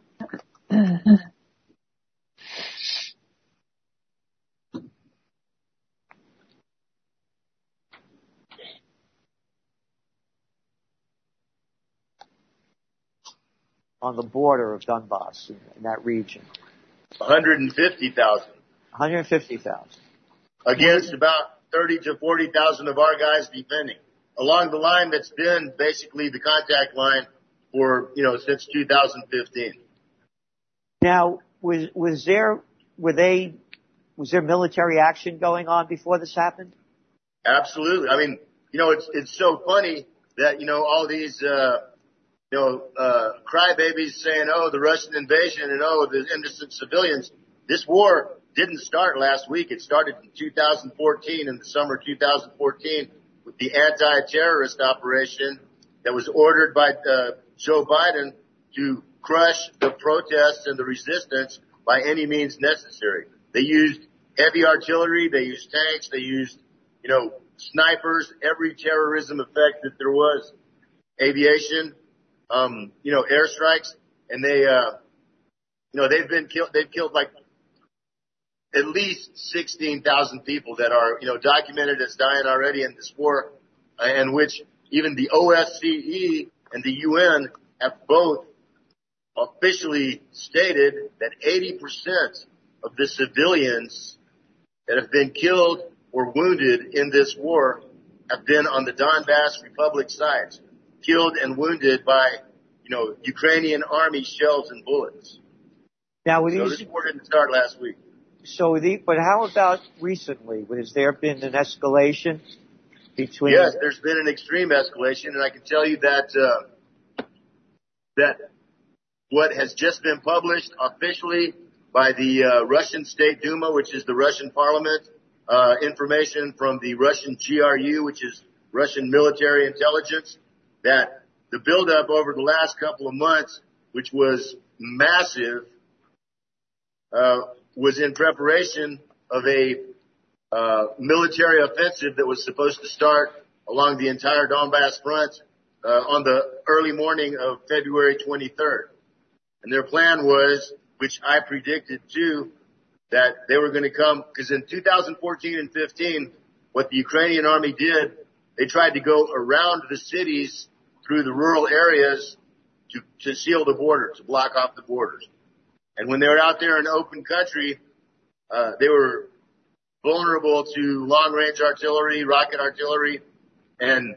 On the border of Donbass, in that region. 150,000. 150,000. Against about 30 to 40,000 of our guys defending. Along the line that's been basically the contact line for, since 2015. Now, was there military action going on before this happened? Absolutely. I mean, it's so funny that, all these, crybabies saying, oh, the Russian invasion and oh, the innocent civilians. This war didn't start last week. It started in 2014, in the summer of 2014, with the anti-terrorist operation that was ordered by Joe Biden to crush the protests and the resistance by any means necessary. They used heavy artillery, they used tanks, they used, snipers, every terrorism effect that there was, aviation, airstrikes, and they've killed like at least 16,000 people that are, documented as dying already in this war, and which even the OSCE and the UN have both officially stated that 80% of the civilians that have been killed or wounded in this war have been on the Donbass Republic sides, killed and wounded by, Ukrainian army shells and bullets. Now, this war didn't start last week. But how about recently? Has there been an escalation between? Yes, there's been an extreme escalation, and I can tell you that that what has just been published officially by the Russian State Duma, which is the Russian Parliament, information from the Russian GRU, which is Russian military intelligence, that the buildup over the last couple of months, which was massive, was in preparation of a military offensive that was supposed to start along the entire Donbass front on the early morning of February 23rd. And their plan was, which I predicted too, that they were going to come, because in 2014 and 15, what the Ukrainian army did, they tried to go around the cities through the rural areas to seal the border, to block off the borders. And when they were out there in open country, they were vulnerable to long-range artillery, rocket artillery, and,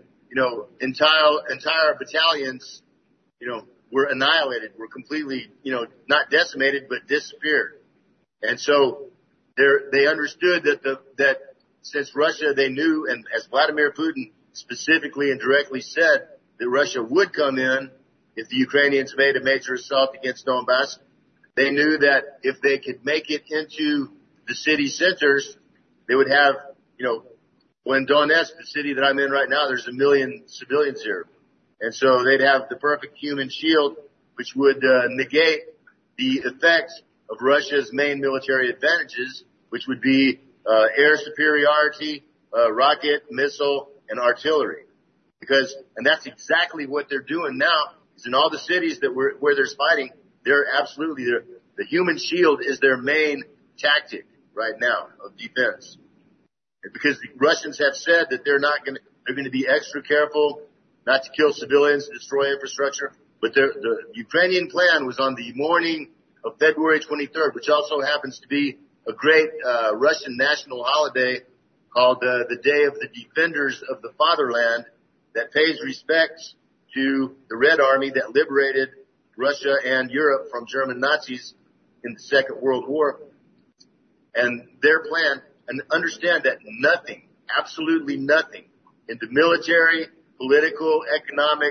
entire battalions, were annihilated, were completely, not decimated, but disappeared. And so they understood that since Russia, they knew, and as Vladimir Putin specifically and directly said, that Russia would come in if the Ukrainians made a major assault against Donbass. They knew that if they could make it into the city centers, they would have, when Donetsk, the city that I'm in right now, there's 1 million civilians here. And so they'd have the perfect human shield, which would negate the effects of Russia's main military advantages, which would be air superiority, rocket, missile, and artillery. And that's exactly what they're doing now, is in all the cities where they're fighting, they're absolutely, the human shield is their main tactic right now of defense. Because the Russians have said that they're going to be extra careful not to kill civilians, destroy infrastructure. But the Ukrainian plan was on the morning of February 23rd, which also happens to be a great Russian national holiday called the Day of the Defenders of the Fatherland, that pays respects to the Red Army that liberated Russia and Europe from German Nazis in the Second World War. And their plan, and understand that nothing, absolutely nothing, in the military, political, economic,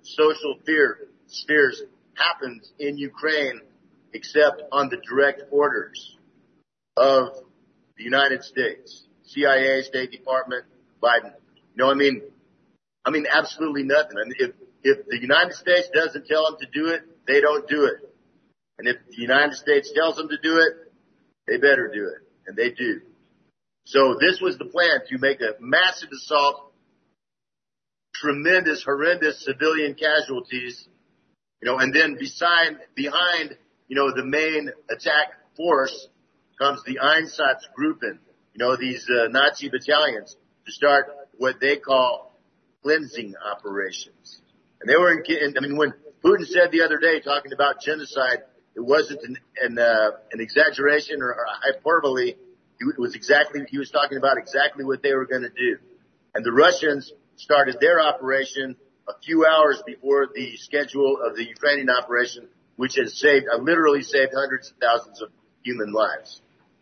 social spheres happens in Ukraine except on the direct orders of the United States, CIA, State Department, Biden. I mean absolutely nothing. I mean, if the United States doesn't tell them to do it, they don't do it. And if the United States tells them to do it, they better do it. And they do. So this was the plan, to make a massive assault, tremendous, horrendous civilian casualties, and then behind, the main attack force comes the Einsatzgruppen, these Nazi battalions, to start what they call cleansing operations. And they were when Putin said the other day, talking about genocide, it wasn't an exaggeration or a hyperbole. He was talking about exactly what they were going to do. And the Russians started their operation a few hours before the schedule of the Ukrainian operation, which has literally saved hundreds of thousands of human lives.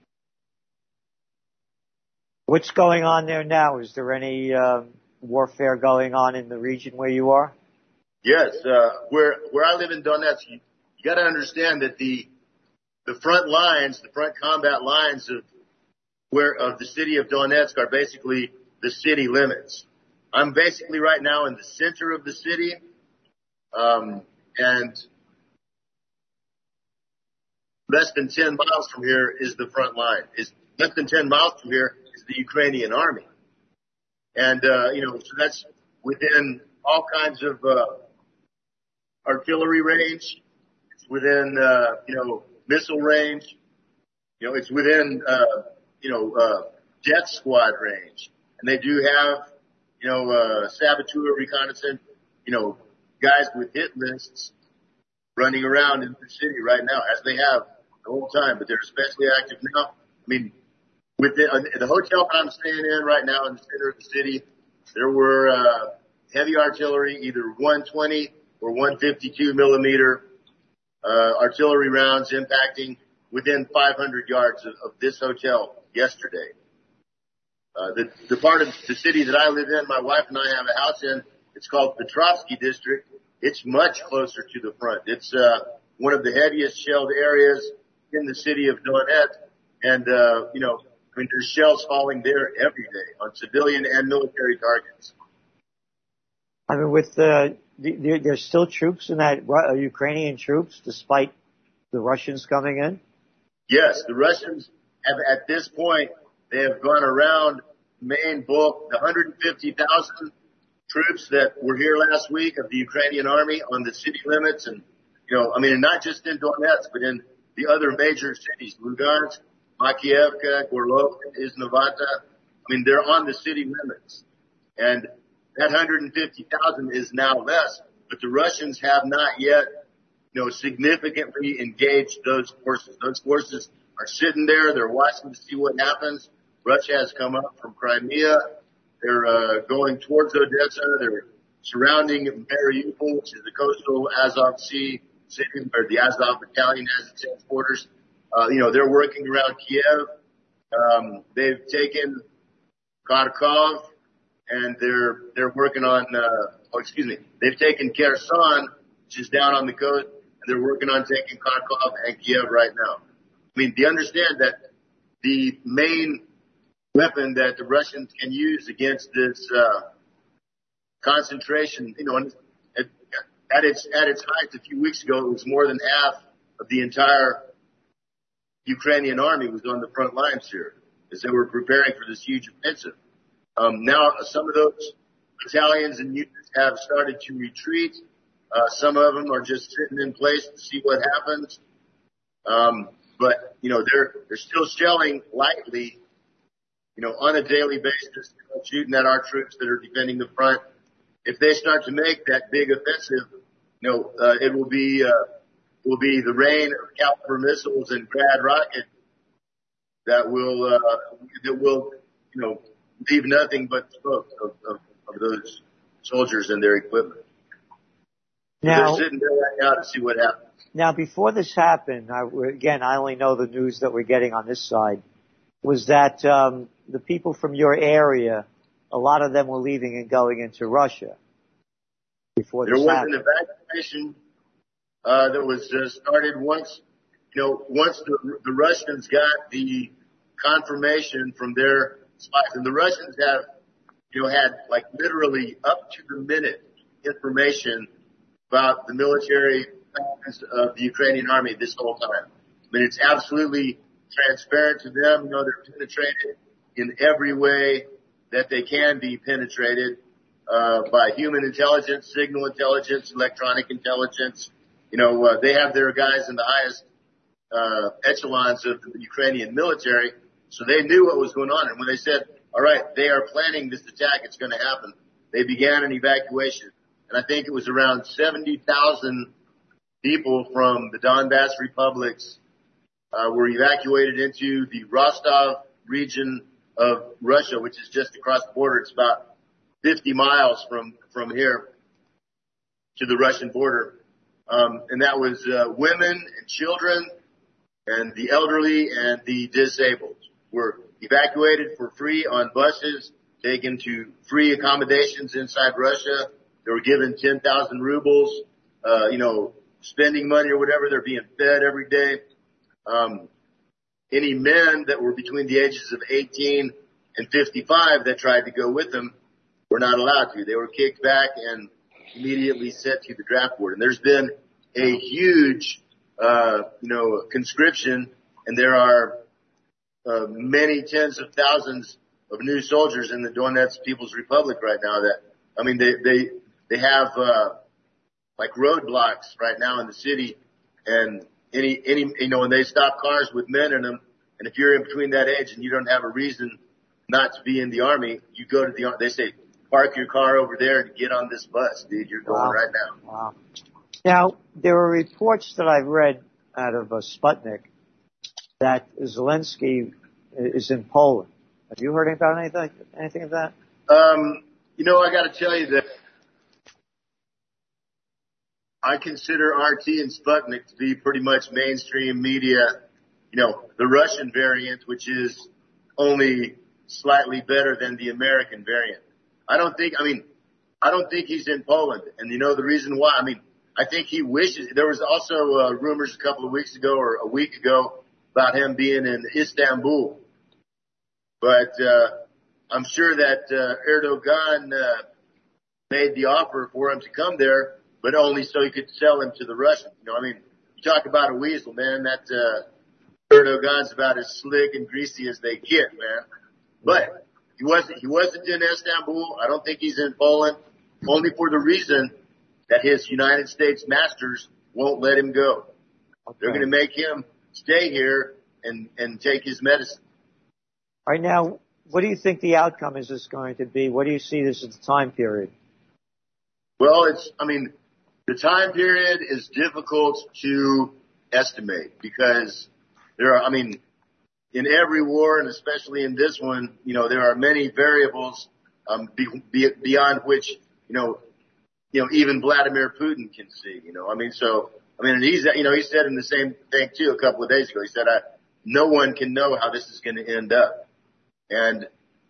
What's going on there now? Is there any warfare going on in the region where you are? Yes, where I live in Donetsk, you got to understand that the front combat lines of the city of Donetsk are basically the city limits. I'm basically right now in the center of the city, and less than 10 miles from here is the front line. Less than 10 miles from here is the Ukrainian army. And, so that's within all kinds of, artillery range. It's within, missile range. It's within, death squad range. And they do have, saboteur reconnaissance, guys with hit lists running around in the city right now, as they have the whole time, but they're especially active now. I mean, with the hotel that I'm staying in right now in the center of the city, there were heavy artillery, either 120 or 152 millimeter artillery rounds impacting within 500 yards of this hotel yesterday. The part of the city that I live in, my wife and I have a house in, it's called Petrovsky District. It's much closer to the front. It's one of the heaviest shelled areas in the city of Donetsk. And, there's shells falling there every day on civilian and military targets. I mean, there's still troops in that, Ukrainian troops, despite the Russians coming in? Yes, the Russians have, at this point, they have gone around main bulk, the 150,000 troops that were here last week of the Ukrainian army on the city limits. And, and not just in Donetsk, but in the other major cities, Lugansk, Makiivka, Gorlov, Iznovata. They're on the city limits. And that 150,000 is now less, but the Russians have not yet, significantly engaged those forces. Those forces are sitting there. They're watching to see what happens. Russia has come up from Crimea. They're going towards Odessa. They're surrounding Mariupol, which is the coastal Azov Sea city, or the Azov Battalion has its headquarters. They're working around Kiev. They've taken Kharkov, and they're working on, they've taken Kherson, which is down on the coast, and they're working on taking Kharkov and Kiev right now. They understand that the main weapon that the Russians can use against this, concentration, at its height a few weeks ago, it was more than half of the entire Ukrainian army was on the front lines here as they were preparing for this huge offensive. Now some of those battalions and units have started to retreat. Some of them are just sitting in place to see what happens. But they're still shelling lightly, on a daily basis, shooting at our troops that are defending the front. If they start to make that big offensive, it will be the rain of Caliber missiles and Grad rockets that will leave nothing but smoke of those soldiers and their equipment. Now, they're sitting there right now to see what happens. Now, before this happened, I only know the news that we're getting on this side, was that the people from your area, a lot of them were leaving and going into Russia. before there this was happened. an evacuation that was started once the Russians got the confirmation from their spies, and the Russians have had like literally up to the minute information about the military plans of the Ukrainian army this whole time. I mean, it's absolutely transparent to them. They're penetrated in every way that they can be penetrated by human intelligence, signal intelligence, electronic intelligence. They have their guys in the highest echelons of the Ukrainian military, so they knew what was going on. And when they said, all right, they are planning this attack, it's going to happen, they began an evacuation. And I think it was around 70,000 people from the Donbass republics were evacuated into the Rostov region of Russia, which is just across the border. It's about 50 miles from here to the Russian border. And that was women and children and the elderly and the disabled were evacuated for free on buses, taken to free accommodations inside Russia. They were given 10,000 rubles, spending money or whatever. They're being fed every day. Any men that were between the ages of 18 and 55 that tried to go with them were not allowed to. They were kicked back and immediately sent to the draft board. And there's been a huge, conscription, and there are many tens of thousands of new soldiers in the Donetsk People's Republic right now. They have like roadblocks right now in the city, and when they stop cars with men in them, and if you're in between that age and you don't have a reason not to be in the army, you go to the army. They say, park your car over there and get on this bus, dude. You're going right now. Wow. Now, there were reports that I've read out of Sputnik that Zelensky is in Poland. Have you heard about anything of that? I got to tell you that I consider RT and Sputnik to be pretty much mainstream media, the Russian variant, which is only slightly better than the American variant. I don't think he's in Poland. And the reason why, I think he wishes. There was also rumors a couple of weeks ago or a week ago about him being in Istanbul. But I'm sure that Erdogan made the offer for him to come there, but only so he could sell him to the Russians. You talk about a weasel, man. That Erdogan's about as slick and greasy as they get, man. But he wasn't in Istanbul. I don't think he's in Poland, only for the reason that his United States masters won't let him go. Okay. They're going to make him stay here and take his medicine. All right, now, what do you think the outcome is going to be? What do you see this as the time period? Well, the time period is difficult to estimate because there are, in every war and especially in this one, there are many variables, beyond which, even Vladimir Putin can see, and he said in the same thing too a couple of days ago. He said, no one can know how this is going to end up. And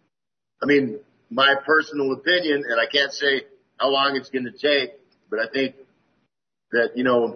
my personal opinion, and I can't say how long it's going to take, but I think that,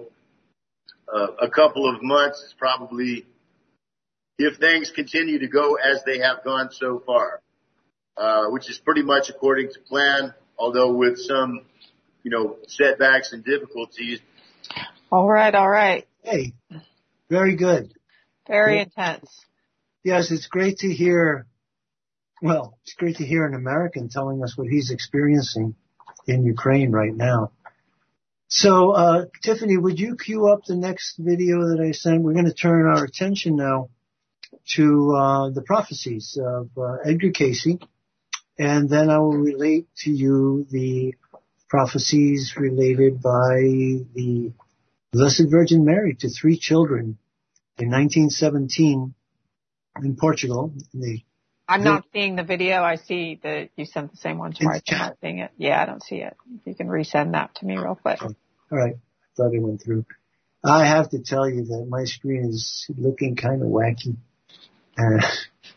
a couple of months is probably, if things continue to go as they have gone so far, which is pretty much according to plan, although with some, setbacks and difficulties. All right. Hey, very good. Very intense. Yes, it's great to hear. Well, it's great to hear an American telling us what he's experiencing in Ukraine right now. So, Tiffany, would you cue up the next video that I sent? We're going to turn our attention now to the prophecies of Edgar Cayce, and then I will relate to you the prophecies related by the Blessed Virgin Mary to 3 children in 1917 in Portugal. I'm not seeing the video. I see that you sent the same one to me. I'm not seeing it. Yeah, I don't see it. If you can resend that to me real quick. All right. I thought it went through. I have to tell you that my screen is looking kind of wacky.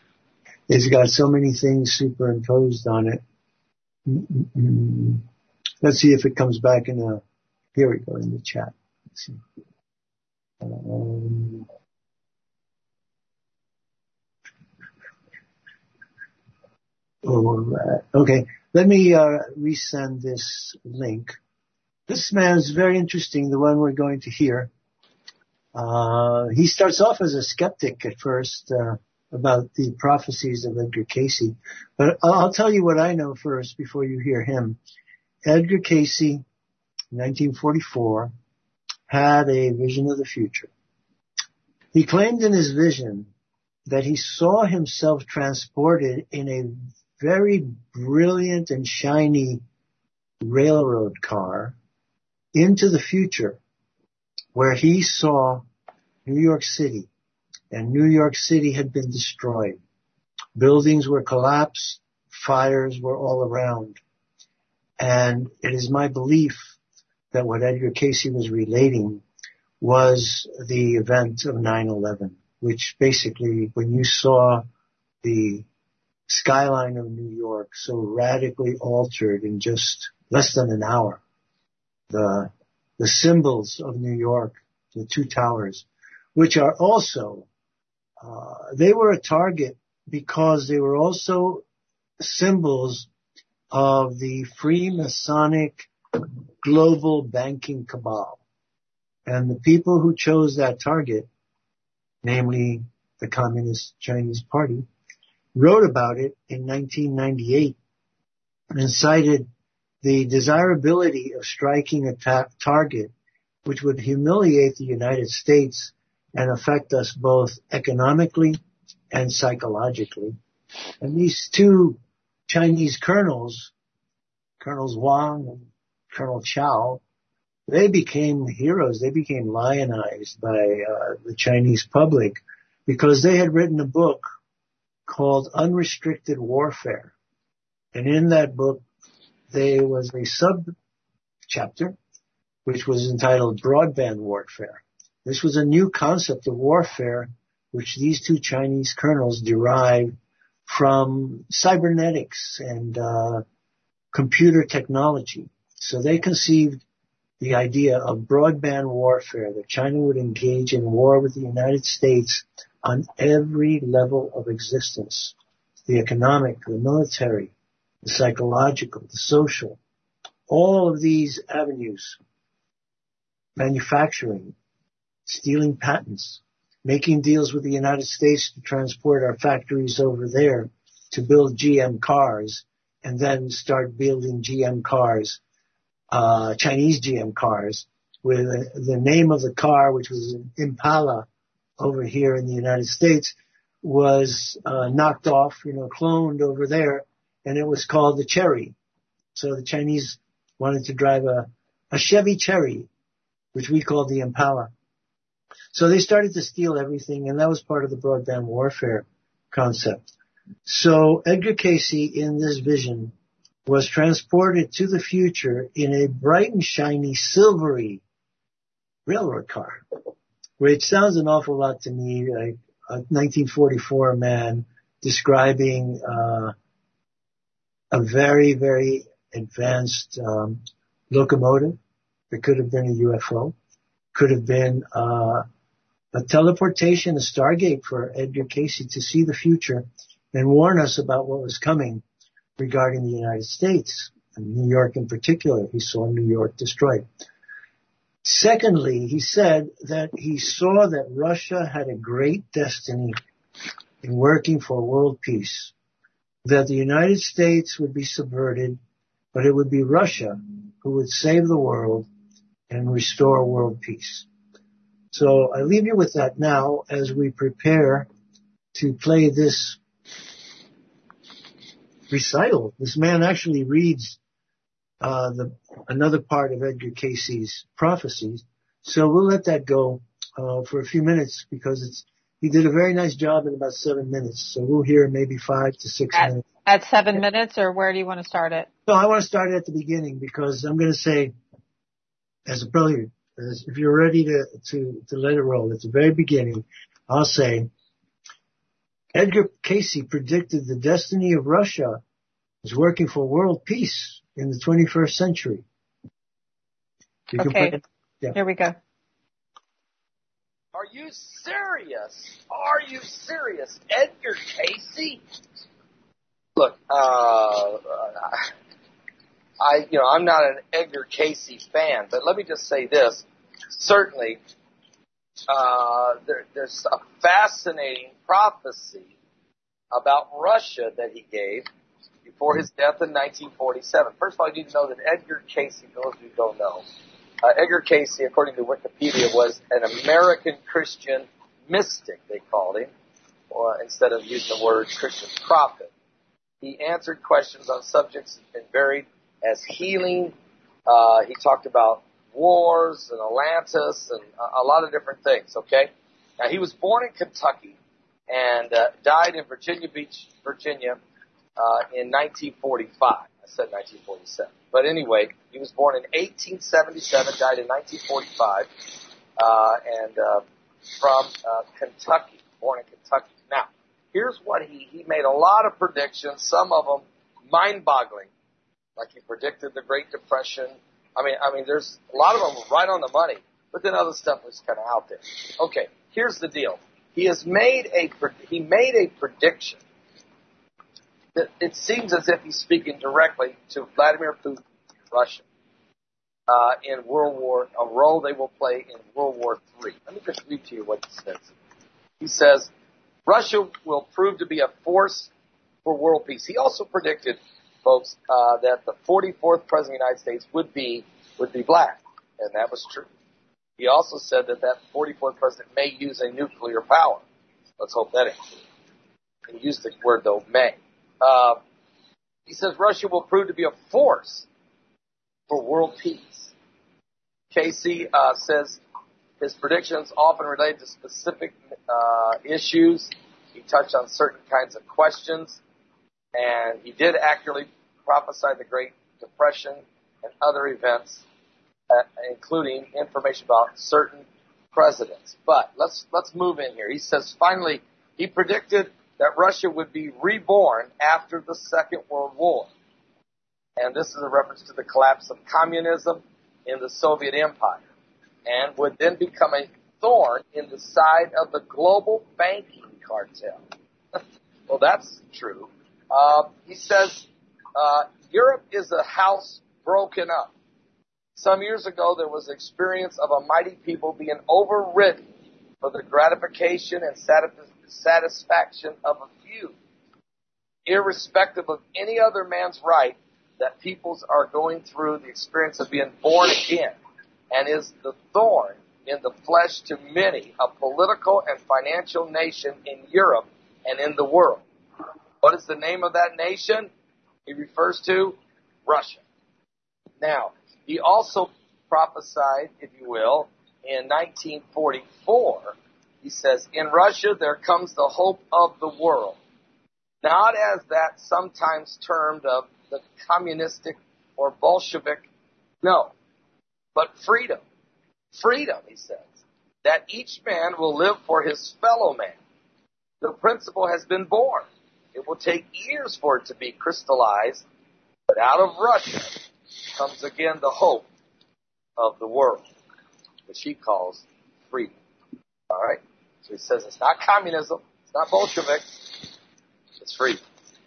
It's got so many things superimposed on it. Let's see if it comes back here we go in the chat. Let's see. Okay, let me resend this link. This man is very interesting, the one we're going to hear. He starts off as a skeptic at first about the prophecies of Edgar Cayce. But I'll tell you what I know first before you hear him. Edgar Cayce, 1944, had a vision of the future. He claimed in his vision that he saw himself transported in a very brilliant and shiny railroad car into the future, where he saw New York City, and New York City had been destroyed. Buildings were collapsed, fires were all around. And it is my belief that what Edgar Cayce was relating was the event of 9/11, which basically, when you saw the skyline of New York so radically altered in just less than an hour, the symbols of New York, the two towers, which are also, they were a target because they were also symbols of the Freemasonic global banking cabal. And the people who chose that target, namely the Communist Chinese Party, wrote about it in 1998 and cited the desirability of striking a target which would humiliate the United States and affect us both economically and psychologically. And these two Chinese colonels, Colonels Wang and Colonel Chow, they became heroes. They became lionized by the Chinese public because they had written a book called Unrestricted Warfare. And in that book, there was a sub-chapter which was entitled Broadband Warfare. This was a new concept of warfare which these two Chinese colonels derived from cybernetics and computer technology. So they conceived the idea of broadband warfare, that China would engage in war with the United States on every level of existence, the economic, the military, the psychological, the social, all of these avenues, manufacturing, stealing patents, making deals with the United States to transport our factories over there to build GM cars, and then start building GM cars, Chinese GM cars, with the name of the car, which was an Impala over here in the United States, was knocked off, cloned over there, and it was called the Cherry. So the Chinese wanted to drive a Chevy Cherry, which we called the Impala. So they started to steal everything, and that was part of the broadband warfare concept. So Edgar Cayce, in this vision, was transported to the future in a bright and shiny, silvery railroad car, which sounds an awful lot to me like a 1944 man describing a very, very advanced locomotive. It could have been a UFO, could have been a teleportation, a Stargate for Edgar Cayce to see the future and warn us about what was coming regarding the United States, and New York in particular. He saw New York destroyed. Secondly, he said that he saw that Russia had a great destiny in working for world peace, that the United States would be subverted, but it would be Russia who would save the world and restore world peace. So I leave you with that now as we prepare to play this recital. This man actually reads another part of Edgar Cayce's prophecies. So we'll let that go for a few minutes because he did a very nice job in about 7 minutes. So we'll hear maybe 5 to 6 minutes. At 7 minutes, or where do you want to start it? No, I want to start it at the beginning because I'm going to say, as a prelude, if you're ready to let it roll at the very beginning, I'll say, Edgar Cayce predicted the destiny of Russia was working for world peace in the 21st century. You can Okay. put it, yeah. Here we go. Are you serious? Are you serious? Edgar Casey? Look, I'm not an Edgar Casey fan, but let me just say this. Certainly, there's a fascinating prophecy about Russia that he gave before his death in 1947. First of all, you need to know that Edgar Casey, for those of you who don't know, Edgar Casey, according to Wikipedia, was an American Christian mystic, they called him, or instead of using the word Christian prophet. He answered questions on subjects and varied as healing. He talked about wars and Atlantis and a lot of different things, okay? Now, he was born in Kentucky and died in Virginia Beach, Virginia, in 1945. I said 1947. But anyway, he was born in 1877, died in 1945, and from Kentucky, born in Kentucky. Now, here's what he made a lot of predictions, some of them mind-boggling, like he predicted the Great Depression. I mean, there's a lot of them right on the money, but then other stuff was kind of out there. Okay, here's the deal. He made a prediction that it seems as if he's speaking directly to Vladimir Putin in Russia in a role they will play in World War III. Let me just read to you what he says. He says, Russia will prove to be a force for world peace. He also predicted, folks, that the 44th President of the United States would be black, and that was true. He also said that 44th President may use a nuclear power. Let's hope that ain't true. He used the word, though, may. He says Russia will prove to be a force for world peace. Casey says his predictions often relate to specific issues. He touched on certain kinds of questions, and he did accurately prophesy the Great Depression and other events, including information about certain presidents. But let's move in here. He says finally he predicted that Russia would be reborn after the Second World War. And this is a reference to the collapse of communism in the Soviet Empire, and would then become a thorn in the side of the global banking cartel. Well, that's true. He says Europe is a house broken up. Some years ago, there was experience of a mighty people being overridden for the gratification and satisfaction of a few, irrespective of any other man's right, that peoples are going through the experience of being born again, and is the thorn in the flesh to many, a political and financial nation in Europe and in the world. What is the name of that nation? He refers to Russia. Now, he also prophesied, if you will, in 1944, he says, in Russia there comes the hope of the world. Not as that sometimes termed of the communistic or Bolshevik, no, but freedom. Freedom, he says, that each man will live for his fellow man. The principle has been born. It will take years for it to be crystallized, but out of Russia comes again the hope of the world, which he calls freedom. All right? So he says it's not communism, it's not Bolshevik, it's freedom.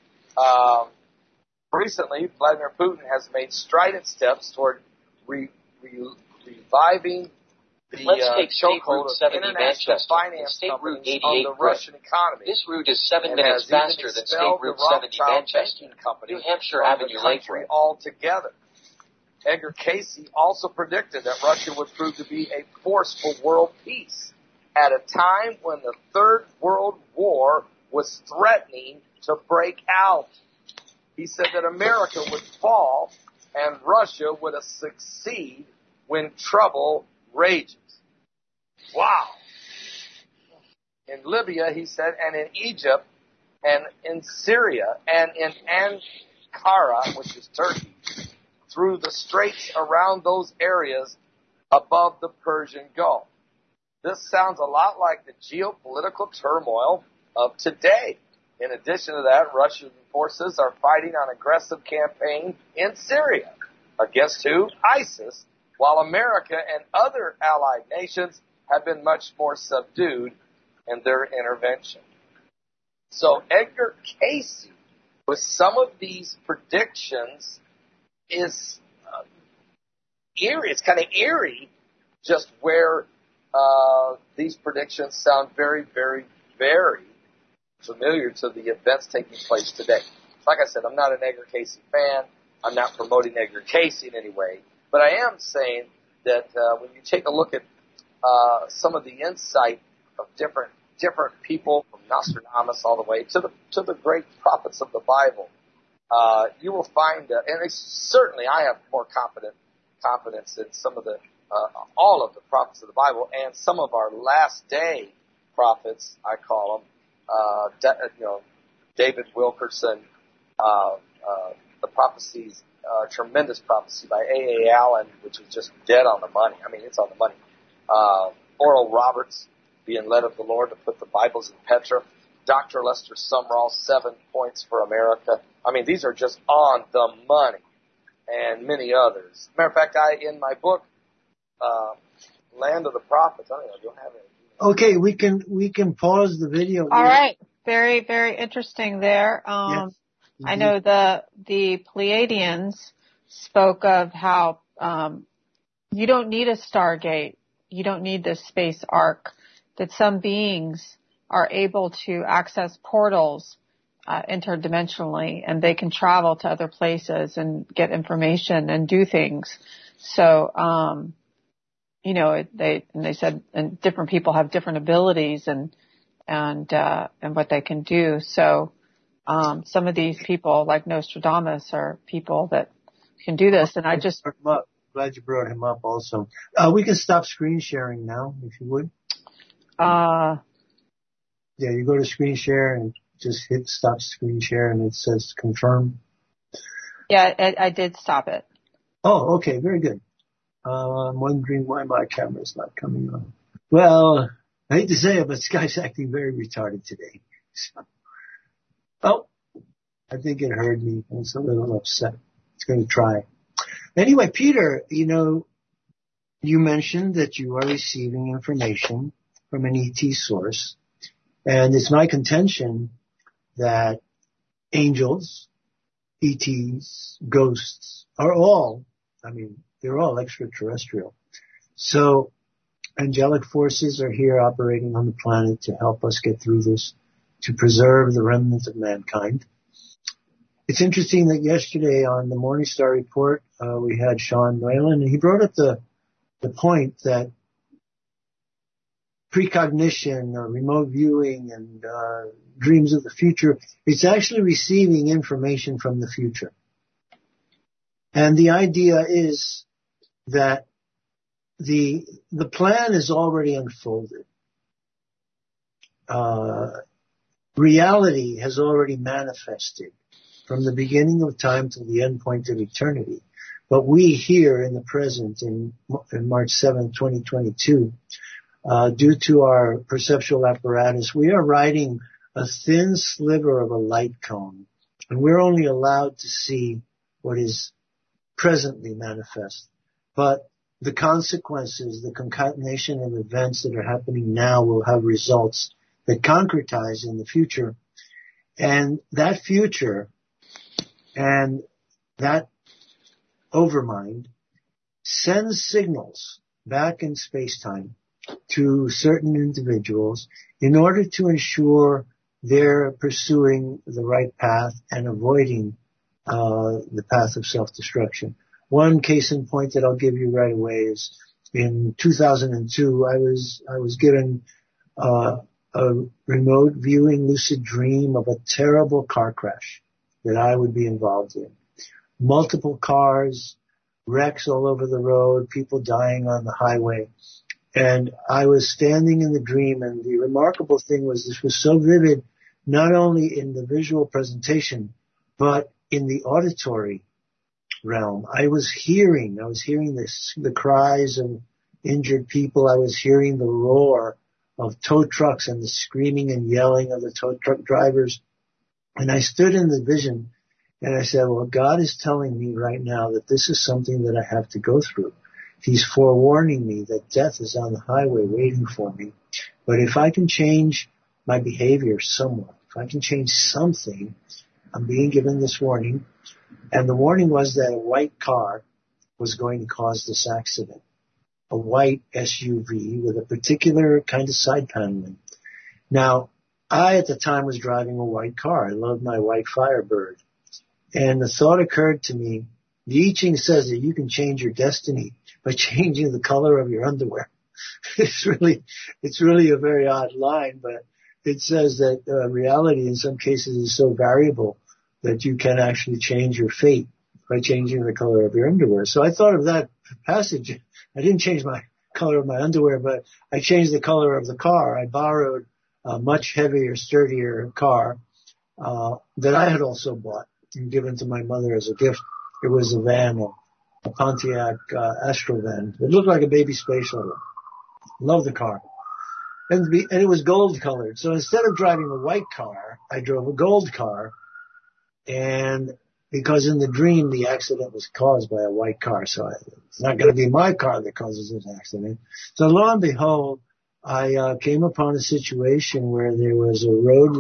Recently, Vladimir Putin has made strident steps toward reviving the chokehold of international finance companies on the Russian economy. This route is 7 minutes faster than State Route 70 Manchester, New Hampshire Avenue Lakefront. Altogether. Edgar Casey also predicted that Russia would prove to be a force for world peace at a time when the Third World War was threatening to break out. He said that America would fall and Russia would succeed when trouble rages. Wow. In Libya, he said, and in Egypt, and in Syria, and in Ankara, which is Turkey, through the straits around those areas above the Persian Gulf. This sounds a lot like the geopolitical turmoil of today. In addition to that, Russian forces are fighting an aggressive campaign in Syria. Against who? ISIS, while America and other allied nations have been much more subdued in their intervention. So Edgar Cayce, with some of these predictions, is eerie. It's kind of eerie just where these predictions sound very, very, very familiar to the events taking place today. Like I said, I'm not an Edgar Cayce fan. I'm not promoting Edgar Cayce in any way. But I am saying that when you take a look at some of the insight of different people, from Nostradamus all the way to the great prophets of the Bible, you will find, and certainly I have more confidence in some of the all of the prophets of the Bible and some of our last day prophets, I call them, David Wilkerson, the prophecies, tremendous prophecy by A.A. Allen, which is just dead on the money. I mean, it's on the money. Oral Roberts, being led of the Lord to put the Bibles in Petra. Dr. Lester Sumrall, 7 Points for America. I mean, these are just on the money, and many others. Matter of fact, in my book, Land of the Prophets, I don't know, you'll have it. Okay, we can pause the video. All right. Very, very interesting there. Yes. I know the Pleiadians spoke of how you don't need a Stargate, you don't need this space ark, that some beings are able to access portals interdimensionally, and they can travel to other places and get information and do things. So, they said, and different people have different abilities and what they can do. So, some of these people, like Nostradamus, are people that can do this. And I just glad you brought him up. Also, we can stop screen sharing now, if you would. Yeah, you go to screen share and just hit stop screen share, and it says confirm. Yeah, I did stop it. Oh, okay, very good. I'm wondering why my camera's not coming on. Well, I hate to say it, but Skype's acting very retarded today. So, I think it heard me. I was a little upset. It's going to try. Anyway, Peter, you mentioned that you are receiving information from an ET source, and it's my contention that angels, ETs, ghosts are all, they're all extraterrestrial. So angelic forces are here operating on the planet to help us get through this, to preserve the remnants of mankind. It's interesting that yesterday on the Morningstar Report, we had Sean Whalen, and he brought up the point that precognition or remote viewing and dreams of the future, it's actually receiving information from the future. And the idea is that the plan is already unfolded. Reality has already manifested from the beginning of time to the end point of eternity. But we here in the present, in March 7, 2022, due to our perceptual apparatus, we are riding a thin sliver of a light cone, and we're only allowed to see what is presently manifest. But the consequences, the concatenation of events that are happening now will have results that concretize in the future. And that future and that overmind sends signals back in space-time to certain individuals in order to ensure they're pursuing the right path and avoiding the path of self-destruction. One case in point that I'll give you right away is in 2002, I was given a remote viewing lucid dream of a terrible car crash that I would be involved in. Multiple cars, wrecks all over the road, people dying on the highway. And I was standing in the dream, and the remarkable thing was this was so vivid, not only in the visual presentation, but in the auditory realm. I was hearing the cries of injured people. I was hearing the roar of tow trucks and the screaming and yelling of the tow truck drivers. And I stood in the vision and I said, well, God is telling me right now that this is something that I have to go through. he's forewarning me that death is on the highway waiting for me. But if I can change my behavior somewhat, if I can change something, I'm being given this warning. And the warning was that a white car was going to cause this accident. A white SUV with a particular kind of side paneling. Now, I at the time was driving a white car. I loved my white Firebird. And the thought occurred to me, the I Ching says that you can change your destiny by changing the color of your underwear. It's really a very odd line, but it says that reality in some cases is so variable that you can actually change your fate by changing the color of your underwear. So I thought of that passage. I didn't change my color of my underwear, but I changed the color of the car. I borrowed a much heavier, sturdier car that I had also bought and given to my mother as a gift. It was a van, a Pontiac Astro van. It looked like a baby space shuttle. Loved the car. And it was gold colored. So instead of driving a white car, I drove a gold car. And because in the dream, the accident was caused by a white car. So it's not going to be my car that causes this accident. So lo and behold, I came upon a situation where there was a road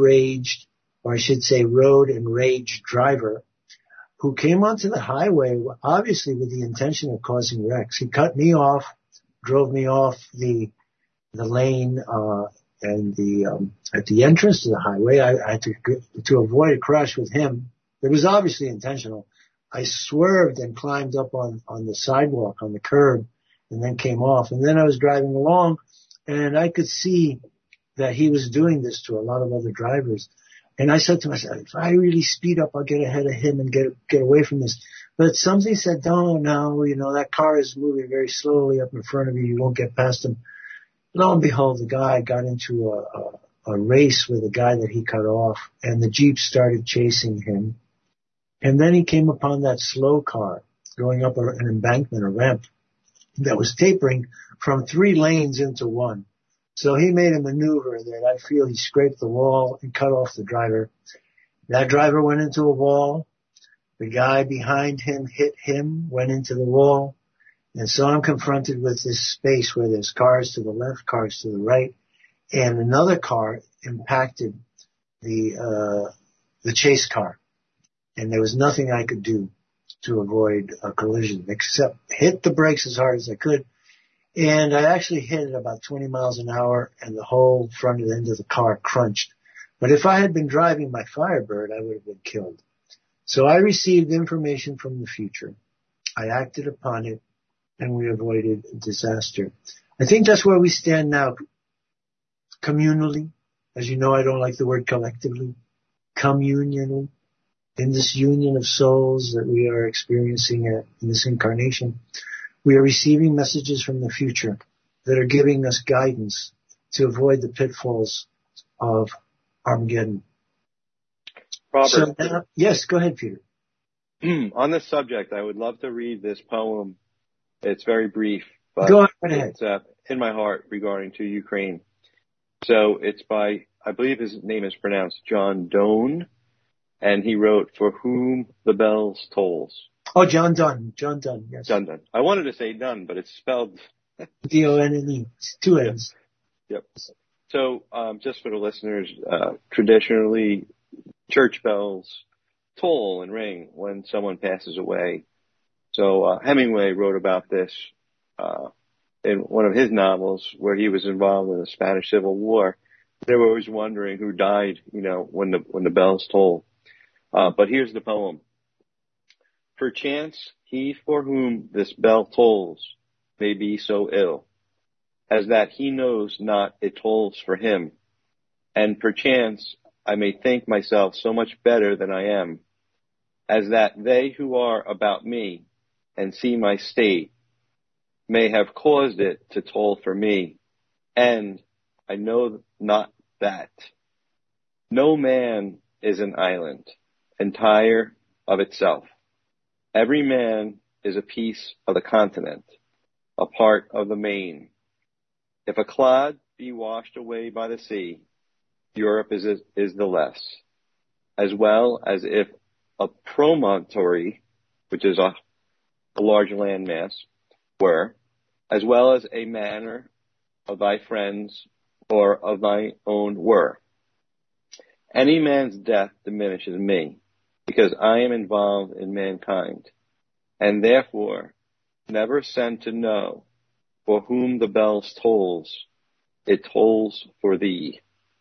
and rage driver who came onto the highway, obviously with the intention of causing wrecks. He cut me off, drove me off the lane, and at the entrance to the highway. I had to avoid a crash with him. It was obviously intentional. I swerved and climbed up on the sidewalk, on the curb, and then came off. And then I was driving along, and I could see that he was doing this to a lot of other drivers. And I said to myself, if I really speed up, I'll get ahead of him and get away from this. But something said, no, that car is moving very slowly up in front of you. You won't get past him. Lo and behold, the guy got into a race with a guy that he cut off, and the Jeep started chasing him. And then he came upon that slow car going up an embankment, a ramp that was tapering from 3 lanes into 1. So he made a maneuver that I feel he scraped the wall and cut off the driver. That driver went into a wall. The guy behind him hit him, went into the wall. And so I'm confronted with this space where there's cars to the left, cars to the right, and another car impacted the chase car. And there was nothing I could do to avoid a collision except hit the brakes as hard as I could. And I actually hit it about 20 miles an hour, and the whole front end of the car crunched. But if I had been driving my Firebird, I would have been killed. So I received information from the future. I acted upon it, and we avoided disaster. I think that's where we stand now, communally. As you know, I don't like the word collectively. Communally. In this union of souls that we are experiencing in this incarnation, we are receiving messages from the future that are giving us guidance to avoid the pitfalls of Armageddon. Robert. So, yes, go ahead, Peter. On this subject, I would love to read this poem. It's very brief, but go ahead. It's in my heart regarding to Ukraine. So it's by, I believe his name is pronounced John Donne, and he wrote For Whom the Bells Tolls. Oh, John Donne, yes. John Donne. I wanted to say Dunn, but it's spelled D-O-N-N-E. It's 2 N's. Yep. So, just for the listeners, traditionally, church bells toll and ring when someone passes away. So, Hemingway wrote about this, in one of his novels where he was involved in the Spanish Civil War. They were always wondering who died, when the bells toll. But here's the poem. Perchance he for whom this bell tolls may be so ill, as that he knows not it tolls for him. And perchance I may think myself so much better than I am, as that they who are about me and see my state may have caused it to toll for me. And I know not that. No man is an island, entire of itself. Every man is a piece of the continent, a part of the main. If a clod be washed away by the sea, Europe is the less, as well as if a promontory, which is a large landmass, were, as well as a manner of thy friends or of thy own were. Any man's death diminishes me, because I am involved in mankind, and therefore never send to know for whom the bells tolls, it tolls for thee.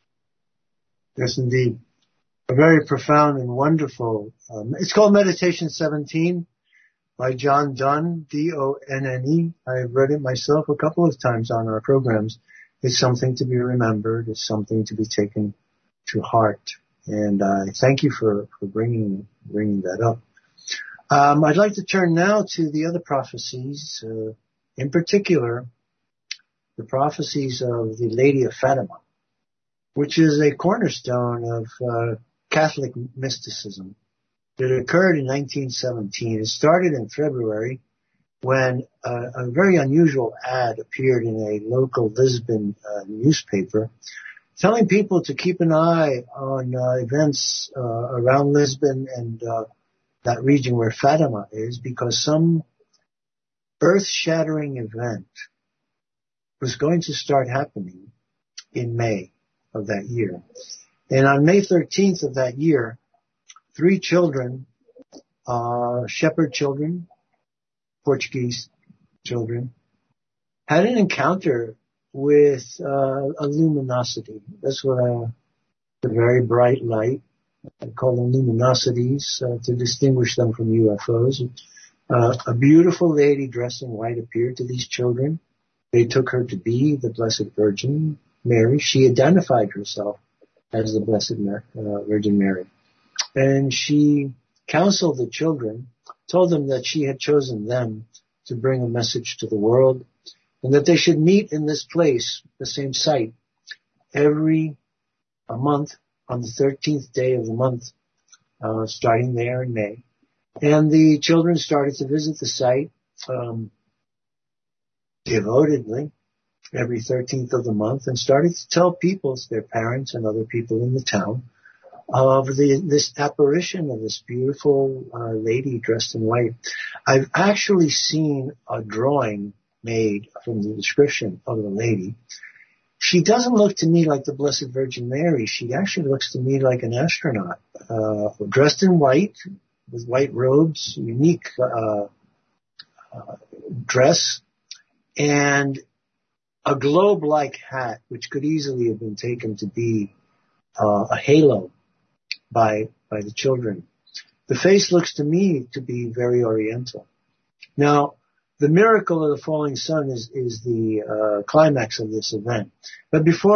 Yes, indeed. A very profound and wonderful, it's called Meditation 17 by John Donne, D-O-N-N-E. I've read it myself a couple of times on our programs. It's something to be remembered. It's something to be taken to heart. And I thank you for bringing that up. I'd like to turn now to the other prophecies, in particular, the prophecies of the Lady of Fatima, which is a cornerstone of Catholic mysticism. It occurred in 1917. It started in February when a very unusual ad appeared in a local Lisbon newspaper telling people to keep an eye on events around Lisbon and that region where Fatima is, because some earth-shattering event was going to start happening in May of that year. And on May 13th of that year, 3 children, shepherd children, Portuguese children, had an encounter with a luminosity. That's what a very bright light. I call them luminosities to distinguish them from UFOs. A beautiful lady dressed in white appeared to these children. They took her to be the Blessed Virgin Mary. She identified herself as the Blessed Virgin Mary. And she counseled the children, told them that she had chosen them to bring a message to the world, and that they should meet in this place, the same site, every month on the 13th day of the month, starting there in May. And the children started to visit the site devotedly every 13th of the month, and started to tell people, their parents and other people in the town, of this apparition of this beautiful lady dressed in white. I've actually seen a drawing made from the description of the lady. She doesn't look to me like the Blessed Virgin Mary. She actually looks to me like an astronaut, dressed in white, with white robes, unique dress, and a globe-like hat, which could easily have been taken to be a halo by the children. The face looks to me to be very oriental. Now, the miracle of the falling sun is the climax of this event. But before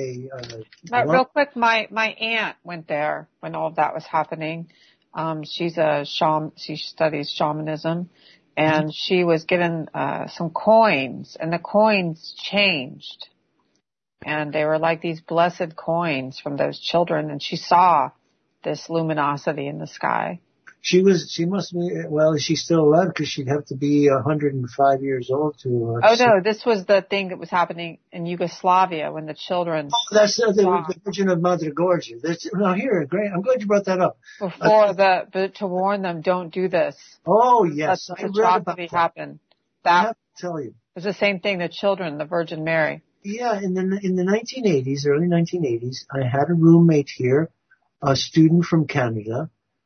real quick, my aunt went there when all of that was happening. She's a shaman. She studies shamanism, and she was given some coins, and the coins changed, and they were like these blessed coins from those children, and she saw this luminosity in the sky. She must be, well, she's still alive because she'd have to be 105 years old to... oh, no, this was the thing that was happening in Yugoslavia when the children... Oh, that's the Virgin of Medjugorje. Now here, great, I'm glad you brought that up. Before to warn them, don't do this. Oh, yes. That's atrocity happened. I have to tell you. It was the same thing, the children, the Virgin Mary. Yeah, in the 1980s, early 1980s, I had a roommate here, a student from Canada,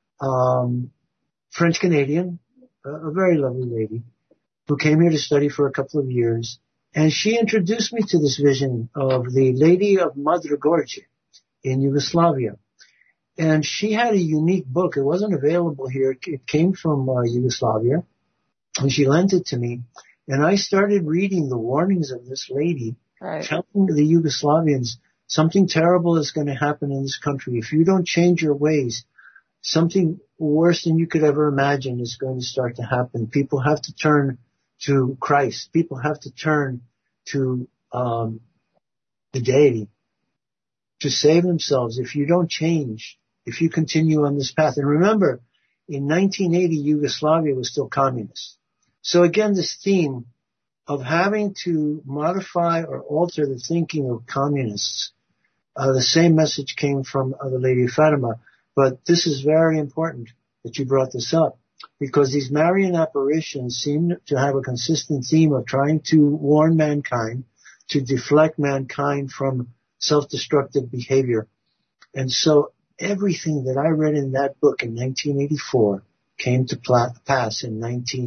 French-Canadian, a very lovely lady, who came here to study for a couple of years. And she introduced me to this vision of the Lady of Medjugorje in Yugoslavia. And she had a unique book. It wasn't available here. It came from Yugoslavia. And she lent it to me. And I started reading the warnings of this lady, telling the Yugoslavians, something terrible is going to happen in this country. If you don't change your ways, something worse than you could ever imagine is going to start to happen. People have to turn to Christ. People have to turn to the deity to save themselves. If you don't change, if you continue on this path. And remember, in 1980, Yugoslavia was still communist. So again, this theme of having to modify or alter the thinking of communists, the same message came from the Lady of Fatima. But this is very important that you brought this up. because these Marian apparitions seem to have a consistent theme of trying to warn mankind, to deflect mankind from self-destructive behavior. And so everything that I read in that book in 1984 came to pass in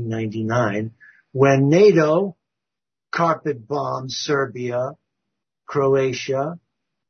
1999 when NATO carpet bombed Serbia, Croatia,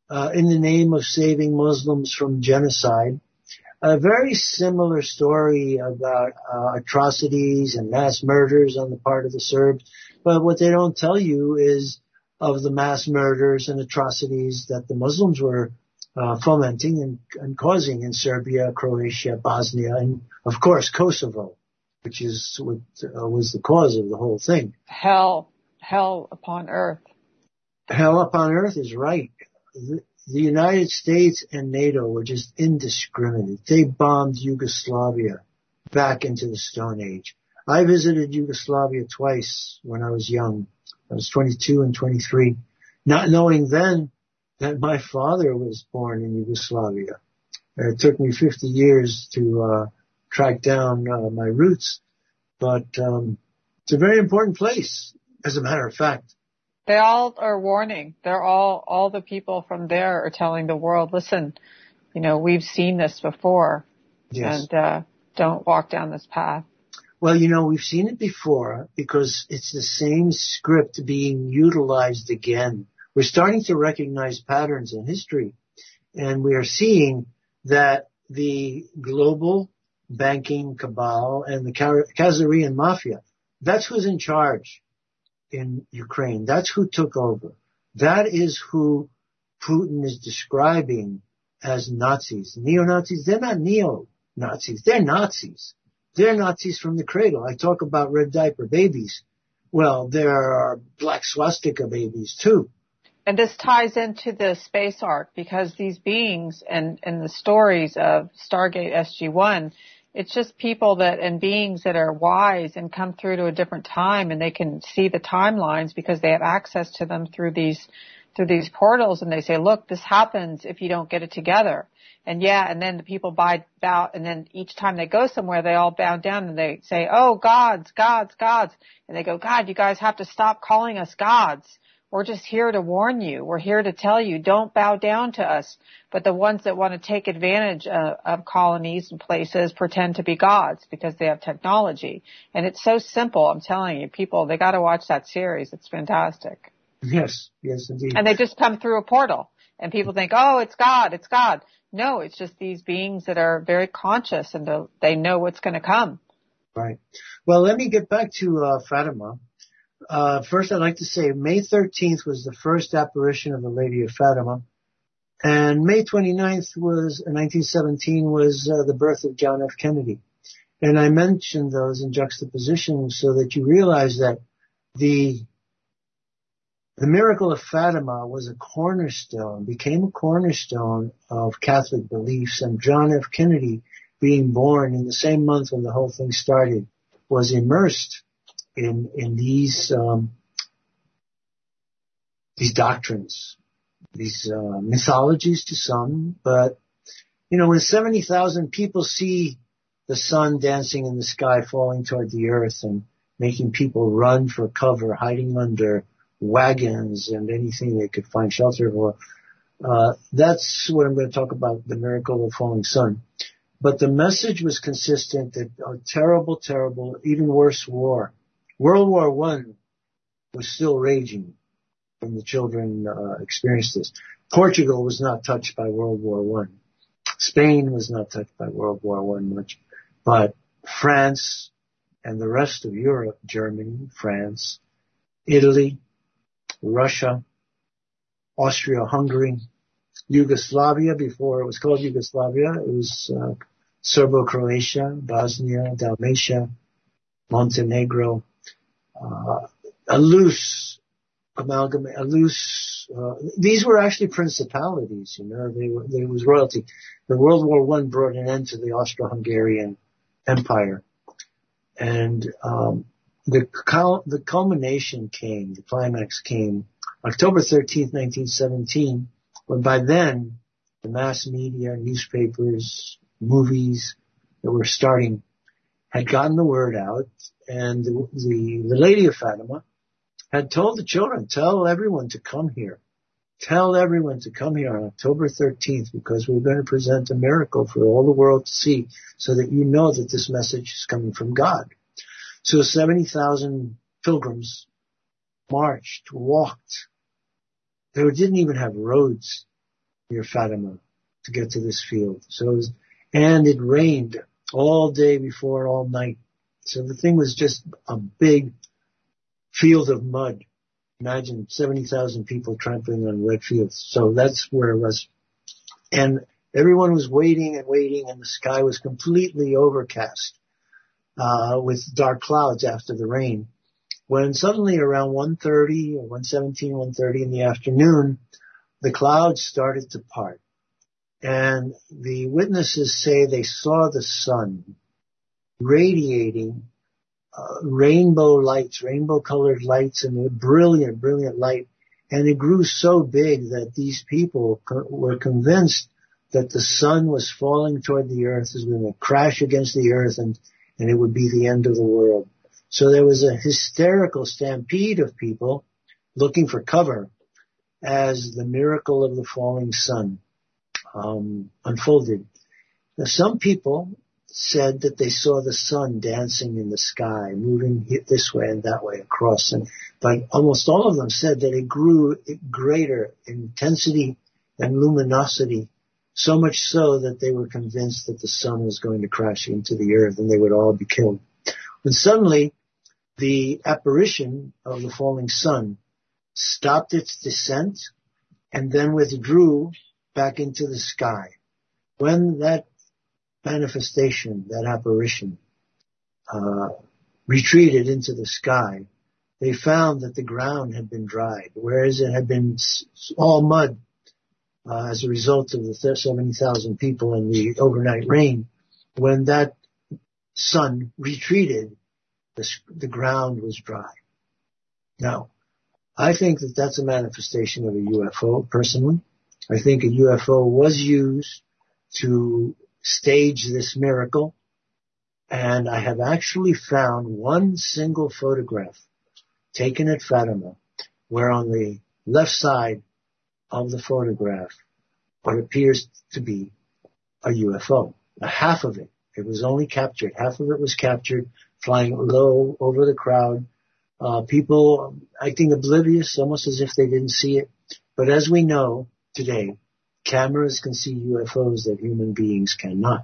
in the name of saving Muslims from genocide. A very similar story about atrocities and mass murders on the part of the Serbs. But what they don't tell you is of the mass murders and atrocities that the Muslims were fomenting and causing in Serbia, Croatia, Bosnia, and of course Kosovo, which is what was the cause of the whole thing. Hell upon earth. Hell upon earth is right. The United States and NATO were just indiscriminate. They bombed Yugoslavia back into the Stone Age. I visited Yugoslavia twice when I was young. I was 22 and 23, not knowing then that my father was born in Yugoslavia. It took me 50 years to track down my roots, but it's a very important place, as a matter of fact. They all are warning. They're all the people from there are telling the world, listen, we've seen this before. Yes. And don't walk down this path. Well, we've seen it before because it's the same script being utilized again. We're starting to recognize patterns in history, and we are seeing that the global banking cabal and the Khazarian mafia, that's who's in charge in Ukraine. That's who took over. That is who Putin is describing as Nazis. Neo-Nazis, they're not neo-Nazis. They're Nazis. They're Nazis from the cradle. I talk about red diaper babies. Well, there are black swastika babies too. And this ties into the space arc because these beings and the stories of Stargate SG-1, it's just people and beings that are wise and come through to a different time, and they can see the timelines because they have access to them through these portals, and they say, look, this happens if you don't get it together. And then the people bow, and then each time they go somewhere, they all bow down and they say, oh, gods. And they go, God, you guys have to stop calling us gods. We're just here to warn you. We're here to tell you, don't bow down to us. But the ones that want to take advantage of colonies and places pretend to be gods because they have technology. And it's so simple. I'm telling you, people, they got to watch that series. It's fantastic. Yes, indeed. And they just come through a portal. And people think, oh, it's God. No, it's just these beings that are very conscious and they know what's going to come. Right. Well, let me get back to Fatima. First, I'd like to say May 13th was the first apparition of the Lady of Fatima. And May 29th 1917 was the birth of John F. Kennedy. And I mentioned those in juxtaposition so that you realize that the miracle of Fatima was a cornerstone, became a cornerstone of Catholic beliefs, and John F. Kennedy, being born in the same month when the whole thing started, was immersed in these doctrines, these mythologies to some. But when 70,000 people see the sun dancing in the sky, falling toward the earth, and making people run for cover, hiding under wagons and anything they could find shelter for, that's what I'm going to talk about, the miracle of the falling sun. But the message was consistent that a terrible, even worse war. World War I was still raging when the children experienced this. Portugal was not touched by World War I. Spain was not touched by World War I much. But France and the rest of Europe, Germany, France, Italy, Russia, Austria-Hungary, Yugoslavia, before it was called Yugoslavia, it was Serbo-Croatia, Bosnia, Dalmatia, Montenegro, a loose amalgamate, these were actually principalities, they was royalty. The World War I brought an end to the Austro-Hungarian Empire. And, the culmination came, the climax came October 13th, 1917, when by then the mass media, newspapers, movies that were starting had gotten the word out, and the Lady of Fatima had told the children, tell everyone to come here. Tell everyone to come here on October 13th because we're going to present a miracle for all the world to see so that you know that this message is coming from God. So 70,000 pilgrims marched, walked. They didn't even have roads near Fatima to get to this field. And it rained all day before, all night. So the thing was just a big field of mud. Imagine 70,000 people trampling on wet fields. So that's where it was. And everyone was waiting, and the sky was completely overcast with dark clouds after the rain. When suddenly around 1:30 or 1:30 in the afternoon, the clouds started to part. And the witnesses say they saw the sun radiating rainbow-colored lights, and a brilliant, brilliant light. And it grew so big that these people were convinced that the sun was falling toward the earth, was going to crash against the earth, and it would be the end of the world. So there was a hysterical stampede of people looking for cover as the miracle of the falling sun unfolded. Now, some people said that they saw the sun dancing in the sky, moving this way and that way across. But almost all of them said that it grew greater in intensity and luminosity, so much so that they were convinced that the sun was going to crash into the earth and they would all be killed. When suddenly the apparition of the falling sun stopped its descent and then withdrew back into the sky. When that manifestation, that apparition, retreated into the sky, they found that the ground had been dried, whereas it had been all mud as a result of the 70,000 people and the overnight rain. When that sun retreated, the ground was dry. Now, I think that that's a manifestation of a UFO, personally. I think a UFO was used to stage this miracle, and I have actually found one single photograph taken at Fatima where on the left side of the photograph what appears to be a UFO. Half of it was only captured. Half of it was captured flying low over the crowd. People acting oblivious, almost as if they didn't see it. But as we know today, cameras can see UFOs that human beings cannot.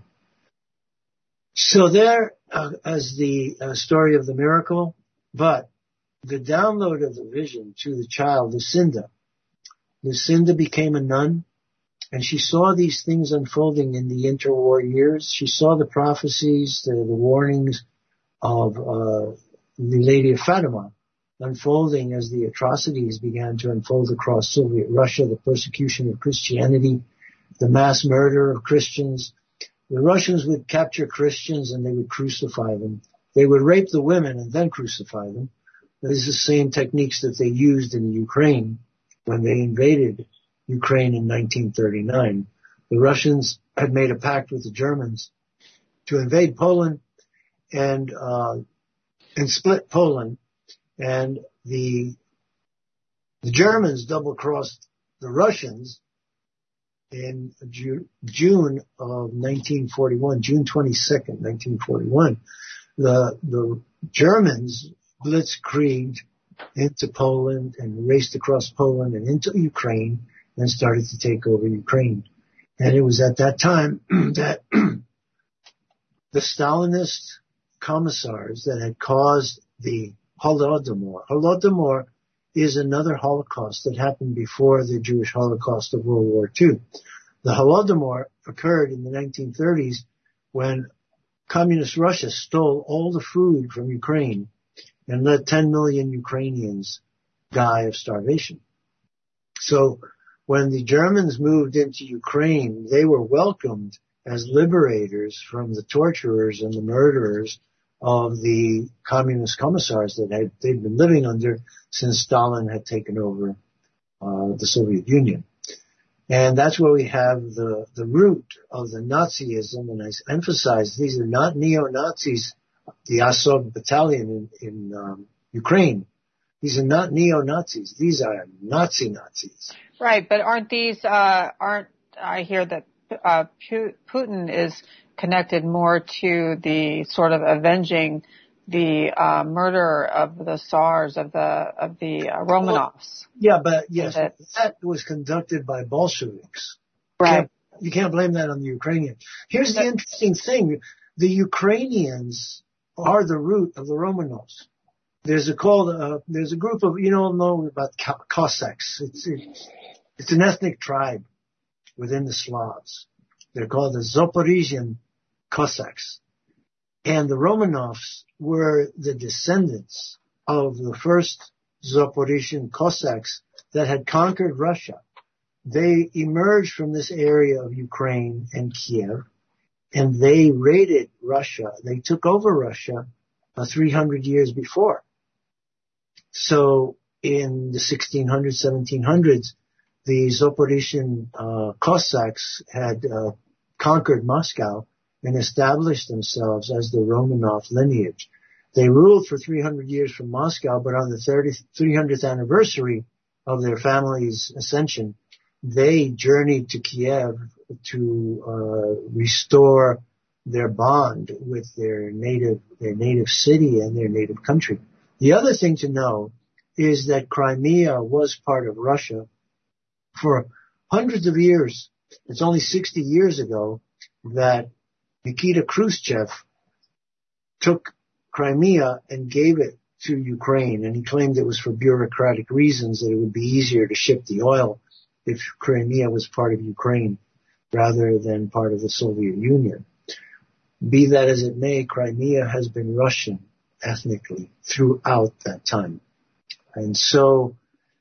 So there is the story of the miracle, but the download of the vision to the child, Lucinda. Lucinda became a nun, and she saw these things unfolding in the interwar years. She saw the prophecies, the warnings of the Lady of Fatima unfolding as the atrocities began to unfold across Soviet Russia, the persecution of Christianity, the mass murder of Christians. The Russians would capture Christians and they would crucify them. They would rape the women and then crucify them. These are the same techniques that they used in Ukraine when they invaded Ukraine in 1939. The Russians had made a pact with the Germans to invade Poland and split Poland. And the Germans double-crossed the Russians in June of 1941, June 22nd, 1941. The Germans blitzkrieged into Poland and raced across Poland and into Ukraine and started to take over Ukraine. And it was at that time that the Stalinist commissars that had caused the Holodomor is another Holocaust that happened before the Jewish Holocaust of World War II. The Holodomor occurred in the 1930s when communist Russia stole all the food from Ukraine and let 10 million Ukrainians die of starvation. So when the Germans moved into Ukraine, they were welcomed as liberators from the torturers and the murderers of the communist commissars that they'd been living under since Stalin had taken over the Soviet Union. And that's where we have the root of the Nazism. And I emphasize these are not neo-Nazis the Azov battalion in Ukraine. These are not neo-Nazis. These are Nazis. Right, but aren't I hear that Putin is connected more to the sort of avenging the murder of the Tsars, of the Romanovs. Yeah, but yes, that was conducted by Bolsheviks. Right. You can't blame that on the Ukrainians. Here's the interesting thing. The Ukrainians are the root of the Romanovs. There's a group of, you know about Cossacks. It's an ethnic tribe within the Slavs. They're called the Zaporizhian Cossacks. And the Romanovs were the descendants of the first Zaporizhian Cossacks that had conquered Russia. They emerged from this area of Ukraine and Kiev, and they raided Russia. They took over Russia 300 years before. So in the 1600s, 1700s, the Zaporizhian Cossacks had conquered Moscow and established themselves as the Romanov lineage. They ruled for 300 years from Moscow, but on the 300th anniversary of their family's ascension, they journeyed to Kiev to restore their bond with their native city and their native country. The other thing to know is that Crimea was part of Russia for hundreds of years. It's only 60 years ago that Nikita Khrushchev took Crimea and gave it to Ukraine, and he claimed it was for bureaucratic reasons, that it would be easier to ship the oil if Crimea was part of Ukraine rather than part of the Soviet Union. Be that as it may, Crimea has been Russian ethnically throughout that time. And so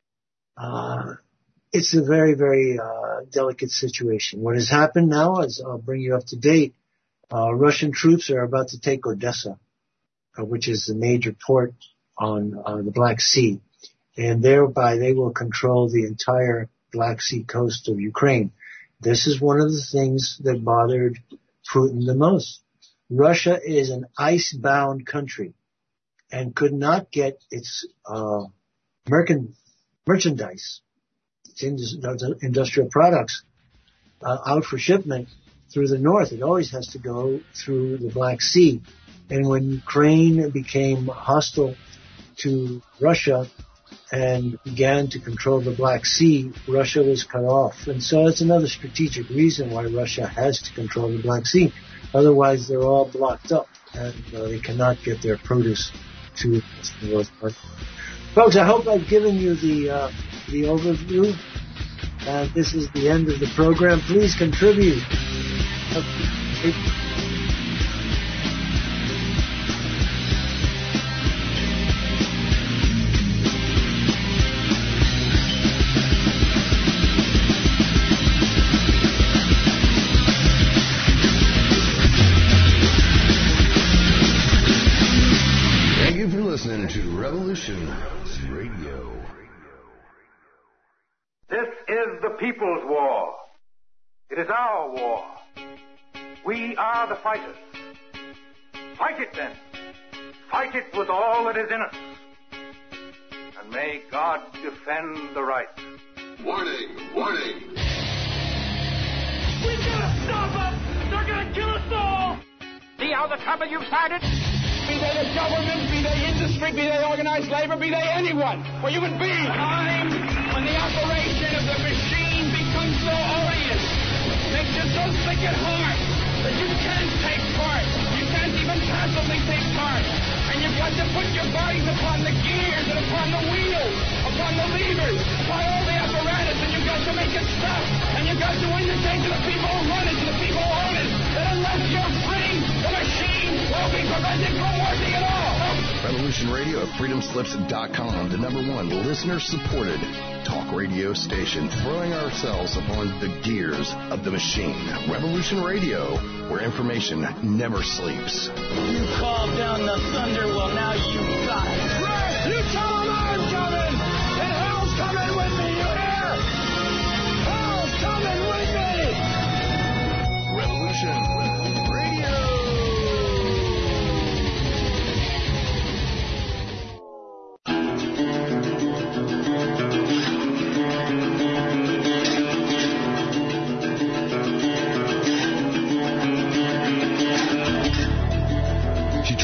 it's a very, very delicate situation. What has happened now is, I'll bring you up to date, Russian troops are about to take Odessa, which is the major port on the Black Sea, and thereby they will control the entire Black Sea coast of Ukraine. This is one of the things that bothered Putin the most. Russia is an ice-bound country and could not get its merchandise, its industrial products, out for shipment through the north. It always has to go through the Black Sea. And when Ukraine became hostile to Russia and began to control the Black Sea, Russia was cut off. And so it's another strategic reason why Russia has to control the Black Sea. Otherwise, they're all blocked up, and they cannot get their produce to the north part. Folks, I hope I've given you the overview. This is the end of the program. Please contribute. Thank you for listening to Revolution Radio. This is the people's war. It is our war. We are the fighters. Fight it then. Fight it with all that is in us. And may God defend the right. Warning! Warning! We've got to stop them! They're going to kill us all! See how the trouble you've started? Be they the government, be they industry, be they organized labor, be they anyone, or human beings. Time when the operation of the machine becomes so odious, makes you so sick at heart that you can't take part. You can't even passively take part. And you've got to put your bodies upon the gears and upon the wheels, upon the levers, upon all the apparatus, and you've got to make it stop. And you've got to indicate to the people who run it, to the people who own it, that unless you're free, the machine will be prevented from working at all. Revolution Radio at freedomslips.com, the #1 listener-supported talk radio station, throwing ourselves upon the gears of the machine. Revolution Radio, where information never sleeps. You called down the thunder, well now you got it. Right, you tell them I'm coming, and hell's coming with me, you hear? Hell's coming with me! Revolution Radio.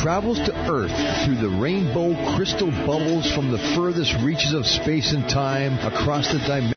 travels to Earth through the rainbow crystal bubbles from the furthest reaches of space and time across the dimension.